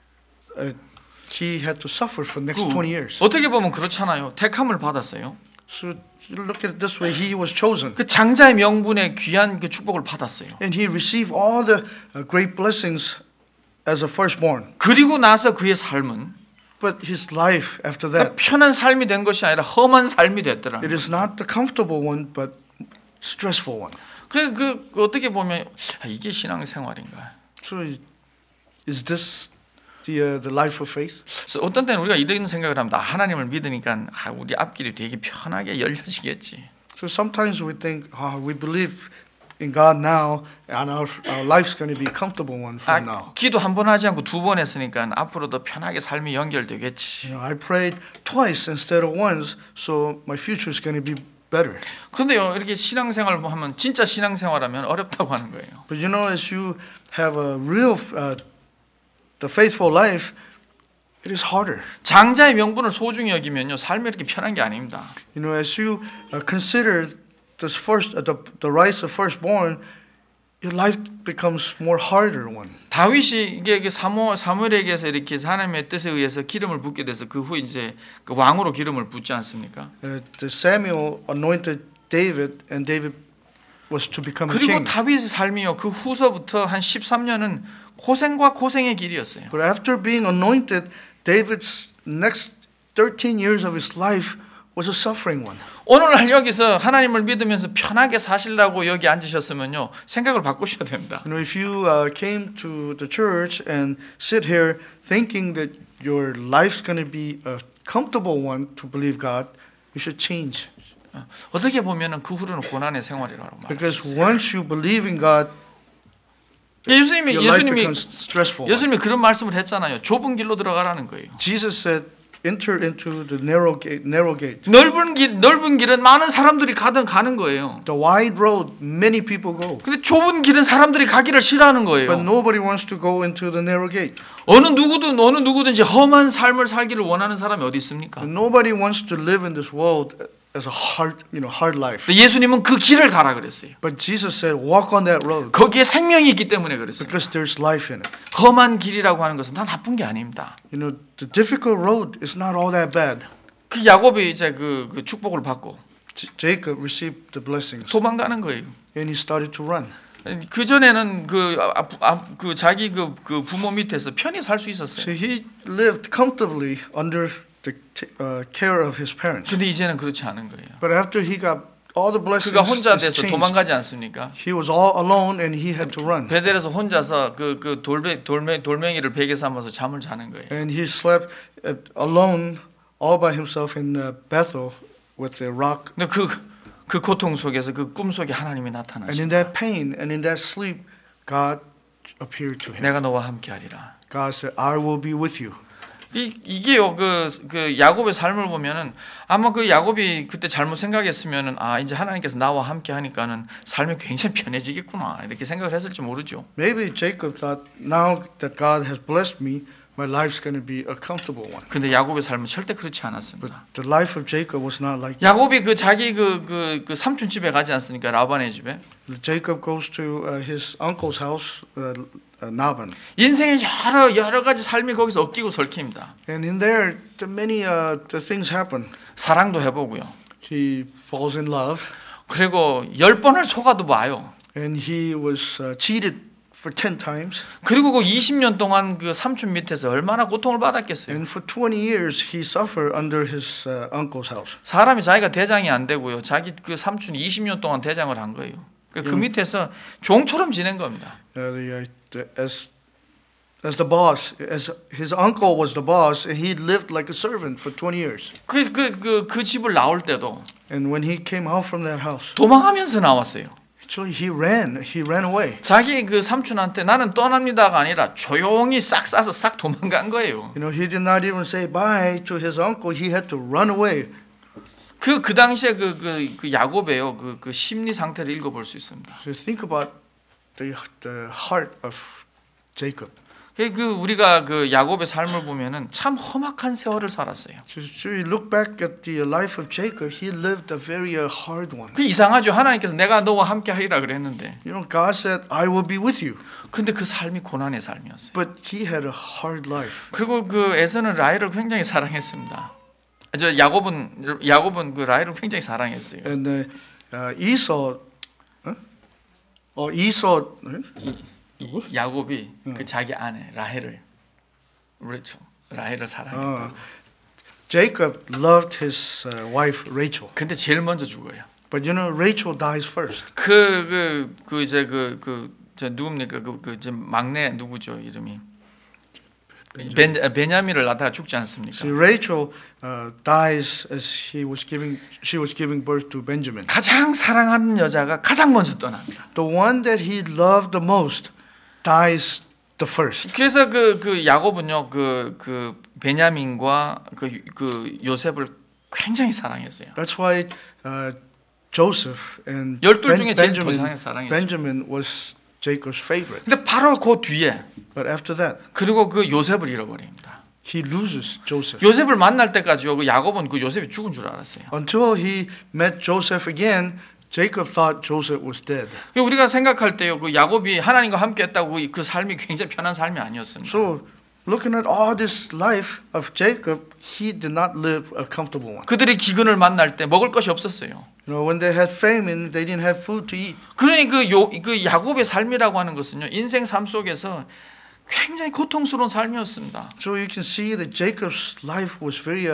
he had to suffer for the next 20 years.
어떻게 보면 그렇잖아요. 택함을 받았어요.
So you look at it this way: he was chosen,
그 장자의 명분의 귀한 그 축복을 받았어요.
and he received all the great blessings as a firstborn.
그리고 나서 그의 삶은
But his life after that,
편한 삶이 된 것이 아니라 험한 삶이 됐더라.
it is not the comfortable one, but stressful one.
그 어떻게 보면 이게 신앙생활인가?
So, is this the life of faith?
그래서 어떤 때는 우리가 이런 생각을 합니다. 하나님을 믿으니까 우리 앞길이 되게 편하게 열려지겠지.
So sometimes we think, we believe in God now, and our life's going to be a comfortable one from now.
기도 한 번 하지 않고 두 번 했으니까 앞으로 더 편하게 삶이 연결되겠지.
You know, I prayed twice instead of once, so my future is going to be better.
그런데요, 이렇게 신앙생활 하면 진짜 신앙생활하면 어렵다고 하는 거예요.
But you know, as you have a real, the faithful life, it is harder.
장자의 명분을 소중히 여기면요, 삶이 이렇게 편한 게 아닙니다.
You know, as you consider this the rights of firstborn, your life becomes more harder one.
다윗이 이게 사무엘에게서 이렇게 해서 하나님의 뜻에 의해서 기름을 붓게 돼서 그 후에 이제 그 왕으로 기름을 붓지 않습니까?
Samuel anointed David, and David was to become a
그리고
king.
다윗의 삶이요, 그 후서부터 한 13년은 고생과 고생의 길이었어요.
But after being anointed, David's next 13 years of his life was a suffering one.
오늘날 여기서 하나님을 믿으면서 편하게 사시려고 여기 앉으셨으면요, 생각을 바꾸셔야 됩니다.
You know, if you came to the church and sit here thinking that your life's going to be a comfortable one to believe God, you should change.
어떻게 보면은 그 후로는 고난의 생활이라고 말해요.
Because once you believe in God, your life becomes stressful.
예수님이 그런 말씀을 했잖아요. 좁은 길로 들어가라는 거예요.
Jesus said, "Enter into the narrow gate."
넓은 길은 많은 사람들이 가는 거예요.
The wide road, many people go.
근데 좁은 길은 사람들이 가기를 싫어하는
But
거예요.
nobody wants to go into the narrow gate.
어느 누구든지 험한 삶을 살기를 원하는 사람이 어디 있습니까?
And nobody wants to live in this world as a hard life.
예수님은 그 길을 가라 그랬어요.
But Jesus said, walk on that road
거기에 생명이 있기 때문에 그랬어요.
because there's life in it.
험한 길이라고 하는 것은 다 나쁜 게 아닙니다.
You know, the difficult road is not all that bad.
그 야곱이 이제 그 축복을 받고
Jacob received the blessings
도망가는 거예요.
and he started to run.
그 전에는 그 자기 그 부모 밑에서 편히 살 수 있었어요.
So he lived comfortably under the care of his parents.
근데 이제는 그렇지 않은 거예요.
But after he got all the blessings,
그가 혼자
it's
돼서
changed.
도망가지 않습니까?
He was all alone and he had to run.
베델에서 혼자서 그 돌멩이를 베개 삼아서 잠을 자는 거예요.
And he slept alone all by himself in Bethel with the rock.
근데 그 고통 속에서 그 꿈 속에 하나님이
And
나타나시고
in that pain and in that sleep, God appeared to him.
내가 너와 함께하리라.
God said, "I will be with you."
이게요 그 야곱의 삶을 보면은 아마 그 야곱이 그때 잘못 생각했으면은 이제 하나님께서 나와 함께 하니까는 삶이 굉장히 편해지겠구나 이렇게 생각을 했을지 모르죠.
Maybe Jacob thought, now that God has blessed me, my life's going to be a comfortable one.
근데 야곱의 삶은 절대 그렇지
But
않았습니다.
the life of Jacob was not like that.
야곱이 그 자기 그 삼촌 집에 가지 않습니까? 라반의 집에.
Jacob goes to his uncle's house, Laban.
인생의 여러 가지 삶이 거기서 엉키고 설킵니다.
And in there, many the things happen.
사랑도 해보고요.
He falls in love.
그리고 10번을 속아도 봐요.
And he was cheated for 10 times.
그리고 그 20년 동안 그 삼촌 밑에서 얼마나 고통을 받았겠어요.
And for 20 years, he suffered under his uncle's house.
사람이 자기가 대장이 안 되고요. 자기 그 삼촌이 20년 동안 대장을 한 거예요. 그 밑에서 종처럼 지낸 겁니다.
As the boss, as his uncle was the boss, and he lived like a servant for 20 years.
그 집을 나올 때도
And when he came out from that house,
도망하면서 나왔어요.
actually he ran away.
자기 그 삼촌한테 나는 떠납니다가 아니라 조용히 싹 싸서 싹 도망간 거예요.
You know, he did not even say bye to his uncle. He had to run away.
그 당시에 그 야곱의요 그 심리 상태를 읽어볼 수 있습니다.
So think about the heart of Jacob.
그 우리가 그 야곱의 삶을 보면은 참 험악한 세월을 살았어요.
So you look back at the life of Jacob, he lived a very hard one.
그 이상하죠. 하나님께서 내가 너와 함께 하리라 그랬는데,
You know, God said, I will be with you.
근데 그 삶이 고난의 삶이었어요.
But he had a hard life.
그리고 그 에서는 라헬을 굉장히 사랑했습니다. 저 야곱은 그 라헬을 굉장히 사랑했어요.
And Esau, Esau,
야곱이 그 자기 아내 라헬을 사랑했다.
Jacob loved his wife Rachel.
근데 제일 먼저 죽어요.
But you know, Rachel dies first.
저 누굽니까? 저 막내 누구죠? 이름이 베냐민을 낳다가 죽지 않습니까?
See, Rachel dies as she was giving birth to Benjamin.
가장 사랑하는 여자가 가장 먼저 떠납니다.
The one that he loved the most dies the first.
그래서 그 야곱은요 그 베냐민과 그 요셉을 굉장히 사랑했어요.
That's why Joseph and
12 중에 제일 사랑했죠.
Benjamin was Jacob's favorite.
근데 바로 그 뒤에
But after that,
그리고 그 요셉을 잃어버립니다.
he loses Joseph.
요셉을 만날 때까지요 그 야곱은 그 요셉이 죽은 줄 알았어요.
Until he met Joseph again, Jacob thought Joseph was dead.
우리가 생각할 때요 그 야곱이 하나님과 함께했다고 그 삶이 굉장히 편한 삶이 아니었습니다.
So, looking at all this life of Jacob, he did not live a comfortable one.
그들이 기근을 만날 때 먹을 것이 없었어요.
You know, when they had famine, they didn't have food to eat.
그러니 그 야곱의 삶이라고 하는 것은요 인생 삶 속에서 굉장히 고통스러운 삶이었습니다.
So you can see that Jacob's life was very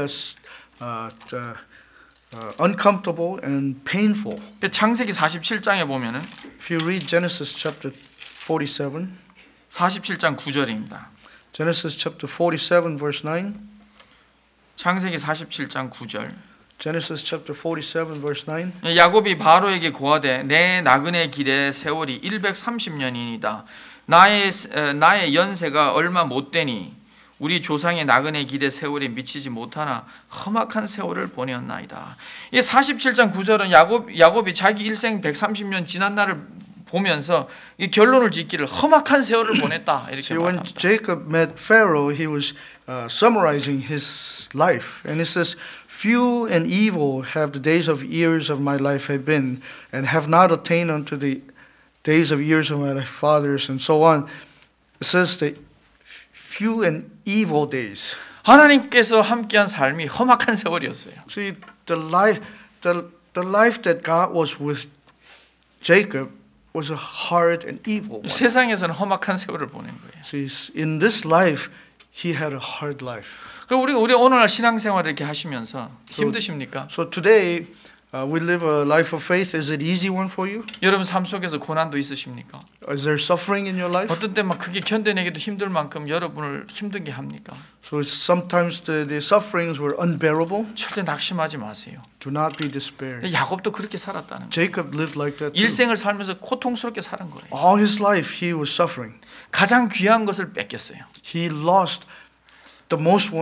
uncomfortable and painful.
창세기 47장에 보면은
If you read Genesis chapter 47,
47장 9절입니다.
Genesis chapter 47 verse 9,
창세기 47장 9절.
Genesis chapter 47 verse 9.
야곱이 바로에게 고하되 내 나그네 길의 세월이 130년이니이다. 나의 연세가 얼마 못 되니 우리 조상의 나그네 길의 세월에 미치지 못하나 험악한 세월을 보내었나이다. 이 47장 9절은 야곱이 자기 일생 130년 지난 날을 보면서 이 결론을 짓기를 험악한 세월을 보냈다 이렇게
See, when
말합니다.
Jacob met Pharaoh, he was summarizing his life, and he says, "Few and evil have the days of years of my life have been, and have not attained unto the days of years of my fathers," and so on. It says that few and evil days.
하나님께서 함께한 삶이 험악한 세월이었어요.
See, the life that God was with Jacob was a hard and evil one.
세상에서는 험악한 세월을 보낸 거예요.
See, in this life, he had a hard life.
우리 오늘날 신앙생활을 이렇게 하시면서 힘드십니까?
So today, we live a life of faith. Is it easy one for you?
여러분 삶 속에서 고난도 있으십니까?
Is there suffering in your life?
어떤 때 막 그게 견뎌내기도 힘들 만큼 여러분을 힘들게 합니까?
So sometimes the sufferings were unbearable.
절대 낙심하지 마세요.
Do not be despaired.
야곱도 그렇게 살았다는 거예요.
Jacob lived like that too.
일생을 살면서 고통스럽게 사는 거예요.
All his life he was suffering.
가장 귀한 것을 뺏겼어요.
He lost the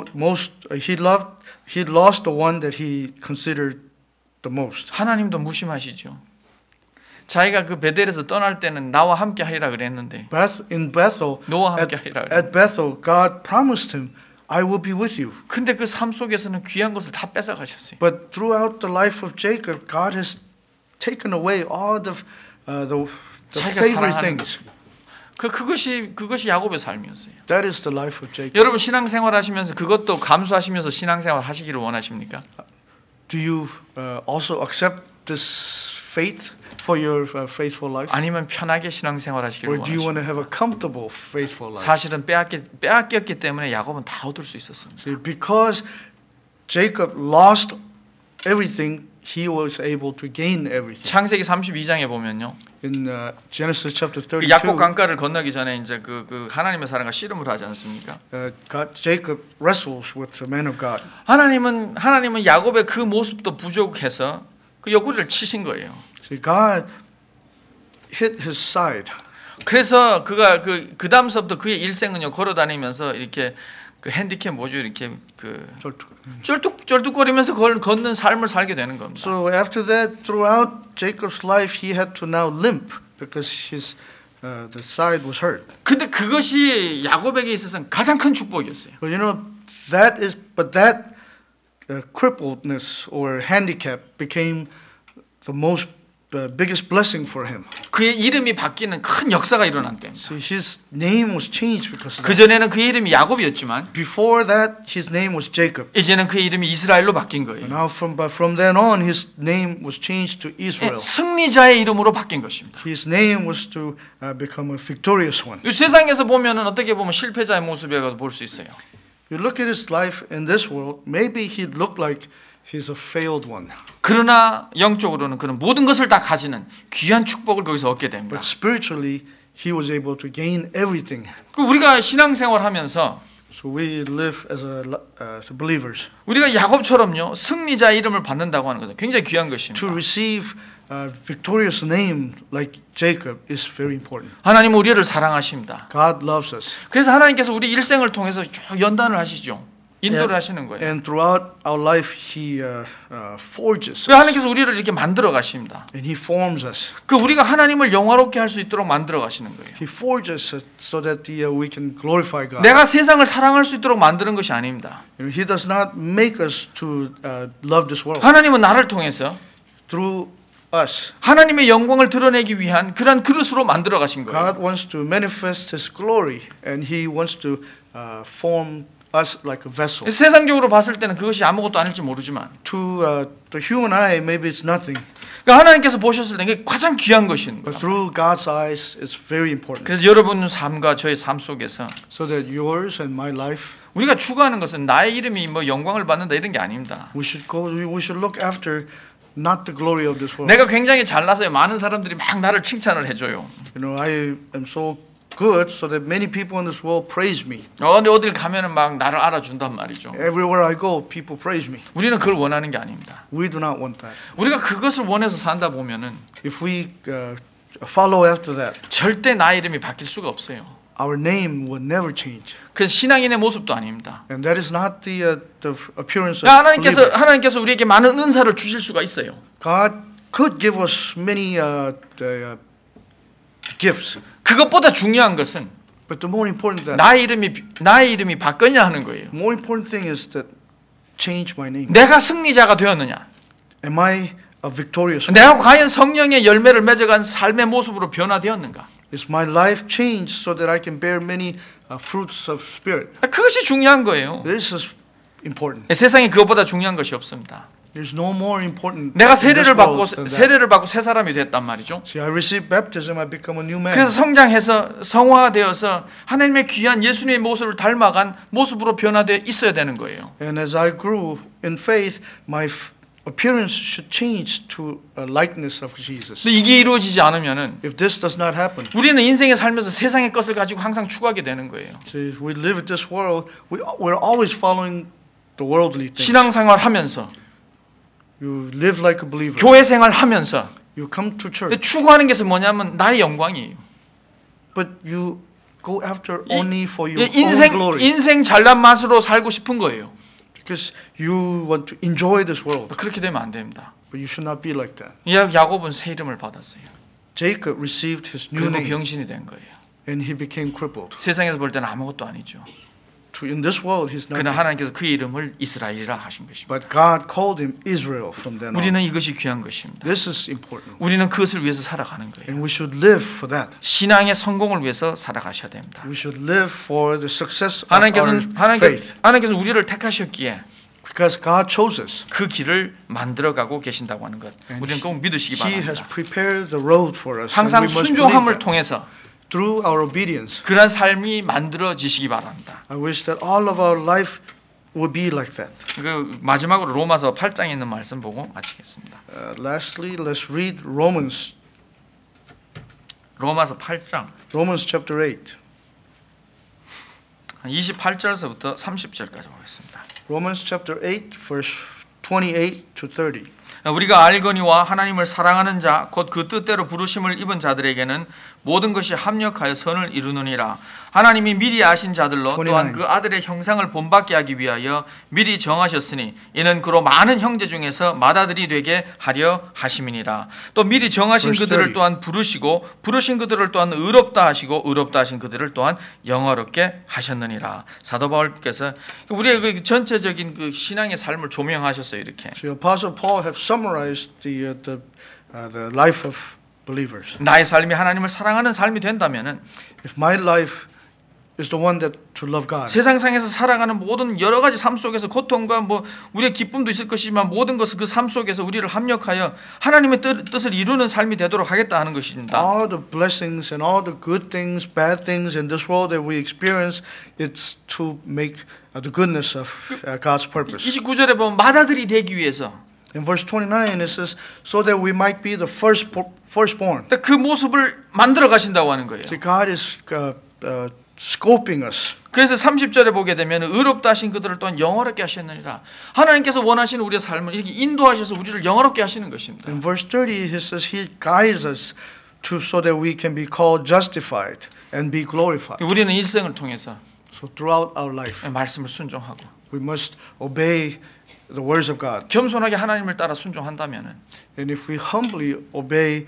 he lost the one that he considered the most.
하나님도 무심하시죠. 자기가 그 베델에서 떠날 때는 나와 함께 하리라 그랬는데
In Bethel,
너와 함께 하리라 그랬는데
at Bethel, God promised him, "I will be with you."
근데 그 삶 속에서는 귀한 것을 다 뺏어 가셨어요.
But throughout the life of Jacob, God has taken away all the
자기가
favorite
사랑하는
things.
그것이 야곱의 삶이었어요.
That is the life of Jacob.
여러분 신앙생활 하시면서 그것도 감수하시면서 신앙생활 하시기를 원하십니까?
Do you also accept this faith for your faithful life?
아니면 편하게 신앙생활 하시기를
Or do you
원하십니까?
want to have a comfortable faithful life?
사실은 빼앗겼기 때문에 야곱은 다 얻을 수 있었습니다.
See, because Jacob lost everything, he was able to gain everything.
창세기 32장에 보면요.
In Genesis chapter
그
32,
야곱 강가를 건너기 전에 이제 그 하나님의 사람과 씨름을 하지 않습니까?
Jacob wrestles with the man of God.
하나님은 야곱의 그 모습도 부족해서 그 옆구리를 치신 거예요.
See, God hit his side.
그래서 그가 그 다음서부터 그의 일생은요 걸어 다니면서 이렇게 그 핸디캡 뭐죠 이렇게 그 쩔뚝거리면서 걷는 삶을 살게 되는 겁니다.
So after that, throughout Jacob's life, he had to now limp because his the side was hurt.
근데 그것이 야곱에게 있어서는 가장 큰 축복이었어요.
But that crippledness or handicap became the most biggest blessing for him.
그의 이름이 바뀌는 큰 역사가 일어난 때입니다.
See, his name was changed because of
그
that.
전에는 그의 이름이 야곱이었지만
Before that, his name was Jacob.
이제는 그의 이름이 이스라엘로 바뀐 거예요.
Now, from then on, his name was changed to Israel.
승리자의 이름으로 바뀐 것입니다.
His name was to become a victorious one.
이 세상에서 보면은 어떻게 보면 실패자의 모습이라고 볼 수 있어요.
You look at his life in this world, maybe he looked like he's a failed one.
그러나 영적으로는 그는 모든 것을 다 가지는 귀한 축복을 거기서 얻게 됩니다.
But spiritually, he was able to gain everything.
우리가 신앙생활하면서
So we live as believers.
우리가 야곱처럼요 승리자의 이름을 받는다고 하는 것은 굉장히 귀한 것입니다.
To receive a victorious name like Jacob is very important.
하나님은 우리를 사랑하십니다.
God loves us.
그래서 하나님께서 우리 일생을 통해서 쭉 연단을 하시죠. 인도를 하시는 거예요.
And throughout our life, He forges
그
us.
하나님께서 우리를 이렇게 만들어 가십니다.
And He forms us.
그 우리가 하나님을 영화롭게 할 수 있도록 만들어 가시는 거예요.
He forges us so that we can glorify God.
내가 세상을 사랑할 수 있도록 만드는 것이 아닙니다.
He does not make us to love this world.
하나님은 나를 통해서
Through us,
하나님의 영광을 드러내기 위한 그런 그릇으로 만들어 가신 거예요.
God wants to manifest His glory, and He wants to form us like a vessel.
세상적으로 봤을 때는 그것이 아무것도 아닐지 모르지만
To the human eye, maybe it's nothing,
그러니까 하나님께서 보셨을 때 이게 가장 귀한 것인
but
거예요.
through God's eyes, it's very important.
그래서 여러분 삶과 저의 삶 속에서
So that yours and my life,
우리가 추구하는 것은 나의 이름이 뭐 영광을 받는다 이런 게 아닙니다.
we should look after not the glory of this world.
내가 굉장히 잘나서요. 많은 사람들이 막 나를 칭찬을 해줘요.
I am so good, so that many people in this world praise me.
근데 어딜 가면은 막 나를 알아준단 말이죠.
Everywhere I go, people praise me.
우리는 그걸 원하는 게 아닙니다.
We do not want that.
우리가 그것을 원해서 산다 보면은
If we follow after that,
절대 나의 이름이 바뀔 수가 없어요.
our name will never change.
그 신앙인의 모습도 아닙니다.
And that is not the appearance of
그러니까
believer.
하나님께서 우리에게 많은 은사를 주실 수가 있어요.
God could give us many gifts,
그것보다 중요한 것은
but the more important
나의 이름이 바뀌냐 하는 거예요.
more important thing is that change my name.
내가 승리자가 되었느냐?
Am I a victorious one?
내가 과연 성령의 열매를 맺어간 삶의 모습으로 변화되었는가?
Is my life changed so that I can bear many fruits of spirit?
그것이 중요한 거예요.
This is important.
세상에 그것보다 중요한 것이 없습니다.
There's no more important.
내가
in this
세례를 받고
world than that.
세례를 받고 새 사람이 됐단 말이죠.
See, I received baptism. I become a new man.
그래서 성장해서 성화되어서 하나님의 귀한 예수님의 모습을 닮아간 모습으로 변화되어 있어야 되는 거예요.
And as I grew in faith, my appearance should change to a likeness of Jesus.
근데 이게 이루어지지 않으면은
If this does not happen,
우리는 인생에 살면서 세상의 것을 가지고 항상 추구하게 되는 거예요.
see, we live in this world. We're always following the worldly things.
신앙생활 하면서
You live like a believer.
교회 생활 하면서
You come to
근데
church,
추구하는 것은 뭐냐면 나의 영광이에요.
but you go after only for your own glory.
인생 잘난 맛으로 살고 싶은 거예요.
Because you want to enjoy this world,
그렇게 되면 안 됩니다.
but you should not be like that.
야곱은 새 이름을 받았어요.
Jacob received his new
그리고
name,
병신이 된 거예요.
and he became crippled.
세상에서 볼 때는 아무것도 아니죠.
In this world, he's not.
그러나 하나님께서 그의 이름을 이스라엘이라 하신 것입니다.
But God called him Israel from then on.
우리는 이것이 귀한 것입니다.
This is important,
우리는 그것을 위해서 살아가는 거예요.
and we should live for that.
신앙의 성공을 위해서 살아가셔야 됩니다.
We should live for the success of our faith,
하나님께서 우리를 택하셨기에
because God chose us.
그 길을 만들어가고 계신다고 하는 것 우리는 꼭 믿으시기
He has
바랍니다.
prepared the road for us. And
항상
we must believe
순종함을
that.
통해서
Through our obedience,
그런 삶이 만들어지시기 바랍니다.
I wish that all of our life would be like that.
그 마지막으로 로마서 8장에 있는 말씀 보고 마치겠습니다.
Lastly, let's read Romans
로마서 8장
chapter 8.
28절에서부터 30절까지 보겠습니다.
Romans chapter 8, verse 28 to 30.
우리가 알거니와 하나님을 사랑하는 자 곧 그 뜻대로 부르심을 입은 자들에게는 모든 것이 합력하여 선을 이루느니라. 하나님이 미리 아신 자들로 또한 그 아들의 형상을 본받게 하기 위하여 미리 정하셨으니 이는 그로 많은 형제 중에서 맏아들이 되게 하려 하심이니라. 또 미리 정하신 그들을 또한 부르시고 부르신 그들을 또한 의롭다 하시고 의롭다 하신 그들을 또한 영화롭게 하셨느니라. 사도 바울께서 우리의 그 전체적인 그 신앙의 삶을 조명하셨어요. 이렇게.
So Apostle Paul have summarized the life of believers.
나의 삶이 하나님을 사랑하는 삶이 된다면은
If my life is the one that to love God,
세상상에서 살아가는 모든 여러 가지 삶 속에서 고통과 뭐 우리의 기쁨도 있을 것이지만 모든 것은 그 삶 속에서 우리를 합력하여 하나님의 뜻을 이루는 삶이 되도록 하겠다 하는 것입니다.
all the blessings and all the good things, bad things in this world that we experience, it's to make the goodness of God's purpose.
29절에 보면 맏아들이 되기 위해서
In verse 29 it says, so that we might be the firstborn.
그 모습을 만들어 가신다고 하는 거예요.
See, God is scoping us.
그래서 30절에 보게 되면 의롭다 하신 그들을 또한 영화롭게 하셨느니라. 하나님께서 원하시는 우리의 삶을 이렇게 인도하셔서 우리를 영화롭게 하시는 것입니다.
In verse 30 he says he guides us so that we can be called justified and be glorified.
우리는 일생을 통해서
So throughout our life
말씀을 순종하고
we must obey the words of God.
겸손하게 하나님을 따라 순종한다면은
And if we humbly obey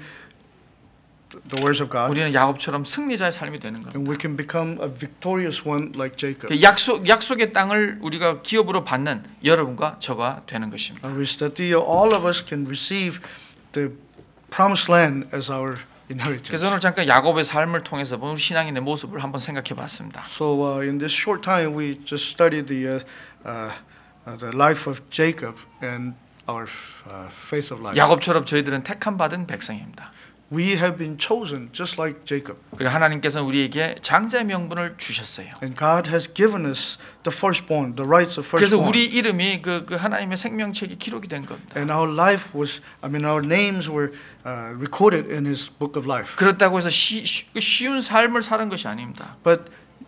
the words of God,
우리는 야곱처럼 승리자의 삶이 되는 겁니다.
and we can become a victorious one like Jacob.
그 약속의 땅을 우리가 기업으로 받는 여러분과 저가 되는 것입니다.
I wish that all of us can receive the promised land as our inheritance.
그래서 오늘 잠깐 야곱의 삶을 통해서 우리 신앙인의 모습을 한번 생각해 봤습니다.
So in this short time we just studied the life of Jacob and our faith of life.
야곱처럼 저희들은 택함 받은 백성입니다.
We have been chosen just like Jacob.
그리고 하나님께서는 우리에게 장자의 명분을 주셨어요.
And God has given us the firstborn, the rights of
그래서
firstborn.
우리 이름이 그 하나님의 생명책에 기록이 된 겁니다.
And our life was, our names were recorded in His book of life.
그렇다고 해서 쉬운 삶을 사는 것이 아닙니다.
But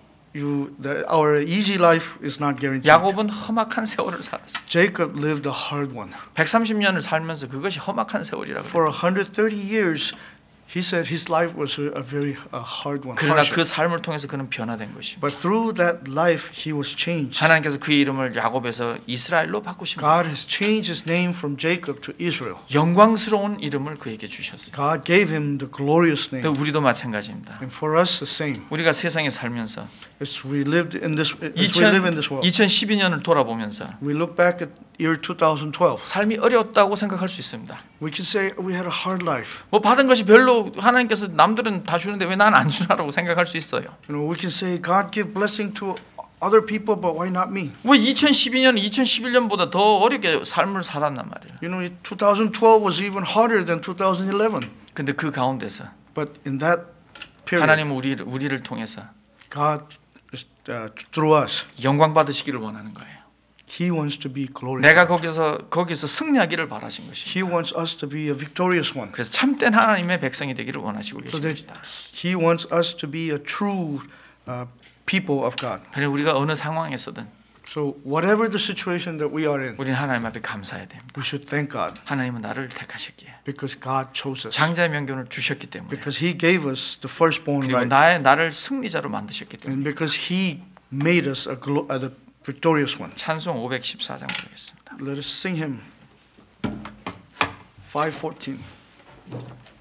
our easy life is not guaranteed.
야곱은 험악한 세월을 살았어요.
Jacob lived a hard one.
130년을 살면서 그것이 험악한 세월이라고.
For 130 years, he said his life was a very hard one.
그러나
hardship.
그 삶을 통해서 그는 변화된 것입니다.
But through that life, he was changed.
하나님께서 그의 이름을 야곱에서 이스라엘로 바꾸십니다.
God has changed his name from Jacob to Israel.
영광스러운 이름을 그에게 주셨어요.
God gave him the glorious
또
name.
우리도 마찬가지입니다.
And for us, the same.
우리가 세상에 살면서
As we live in this world,
2012년을 돌아보면서
we look back at year 2012.
삶이 어려웠다고 생각할 수 있습니다.
We can say we had a hard life.
뭐 받은 것이 별로 하나님께서 남들은 다 주는데 왜 난 안 주나라고 생각할 수 있어요.
We can say God give blessing to other people, but why not me?
왜 2012년, 2011년보다 더 어렵게 삶을 살았단 말이에요.
2012 was even harder than 2011.
근데 그 가운데서
But in that period,
하나님은 우리를 통해서
God, through us,
영광 받으시기를 원하는 거예요.
He wants to be glorified.
내가 거기서 승리하기를 바라신 것입니다.
He wants us to be a victorious one.
그래서 참된 하나님의 백성이 되기를 원하시고
So
계신
that
것이다.
He wants us to be a true people of God.
그래 우리가 어느 상황에서든
So whatever the situation that we are in,
우리는 하나님 앞에 감사해야 됩니다.
we should thank God
하나님은 나를 택하셨기에
because God chose us.
장자의 명분을 주셨기 때문에
Because He gave us the firstborn
그리고
right.
나를 승리자로 만드셨기 때문에
And because He made us the victorious one.
찬송 514장 부르겠습니다.
Let us sing Him 514.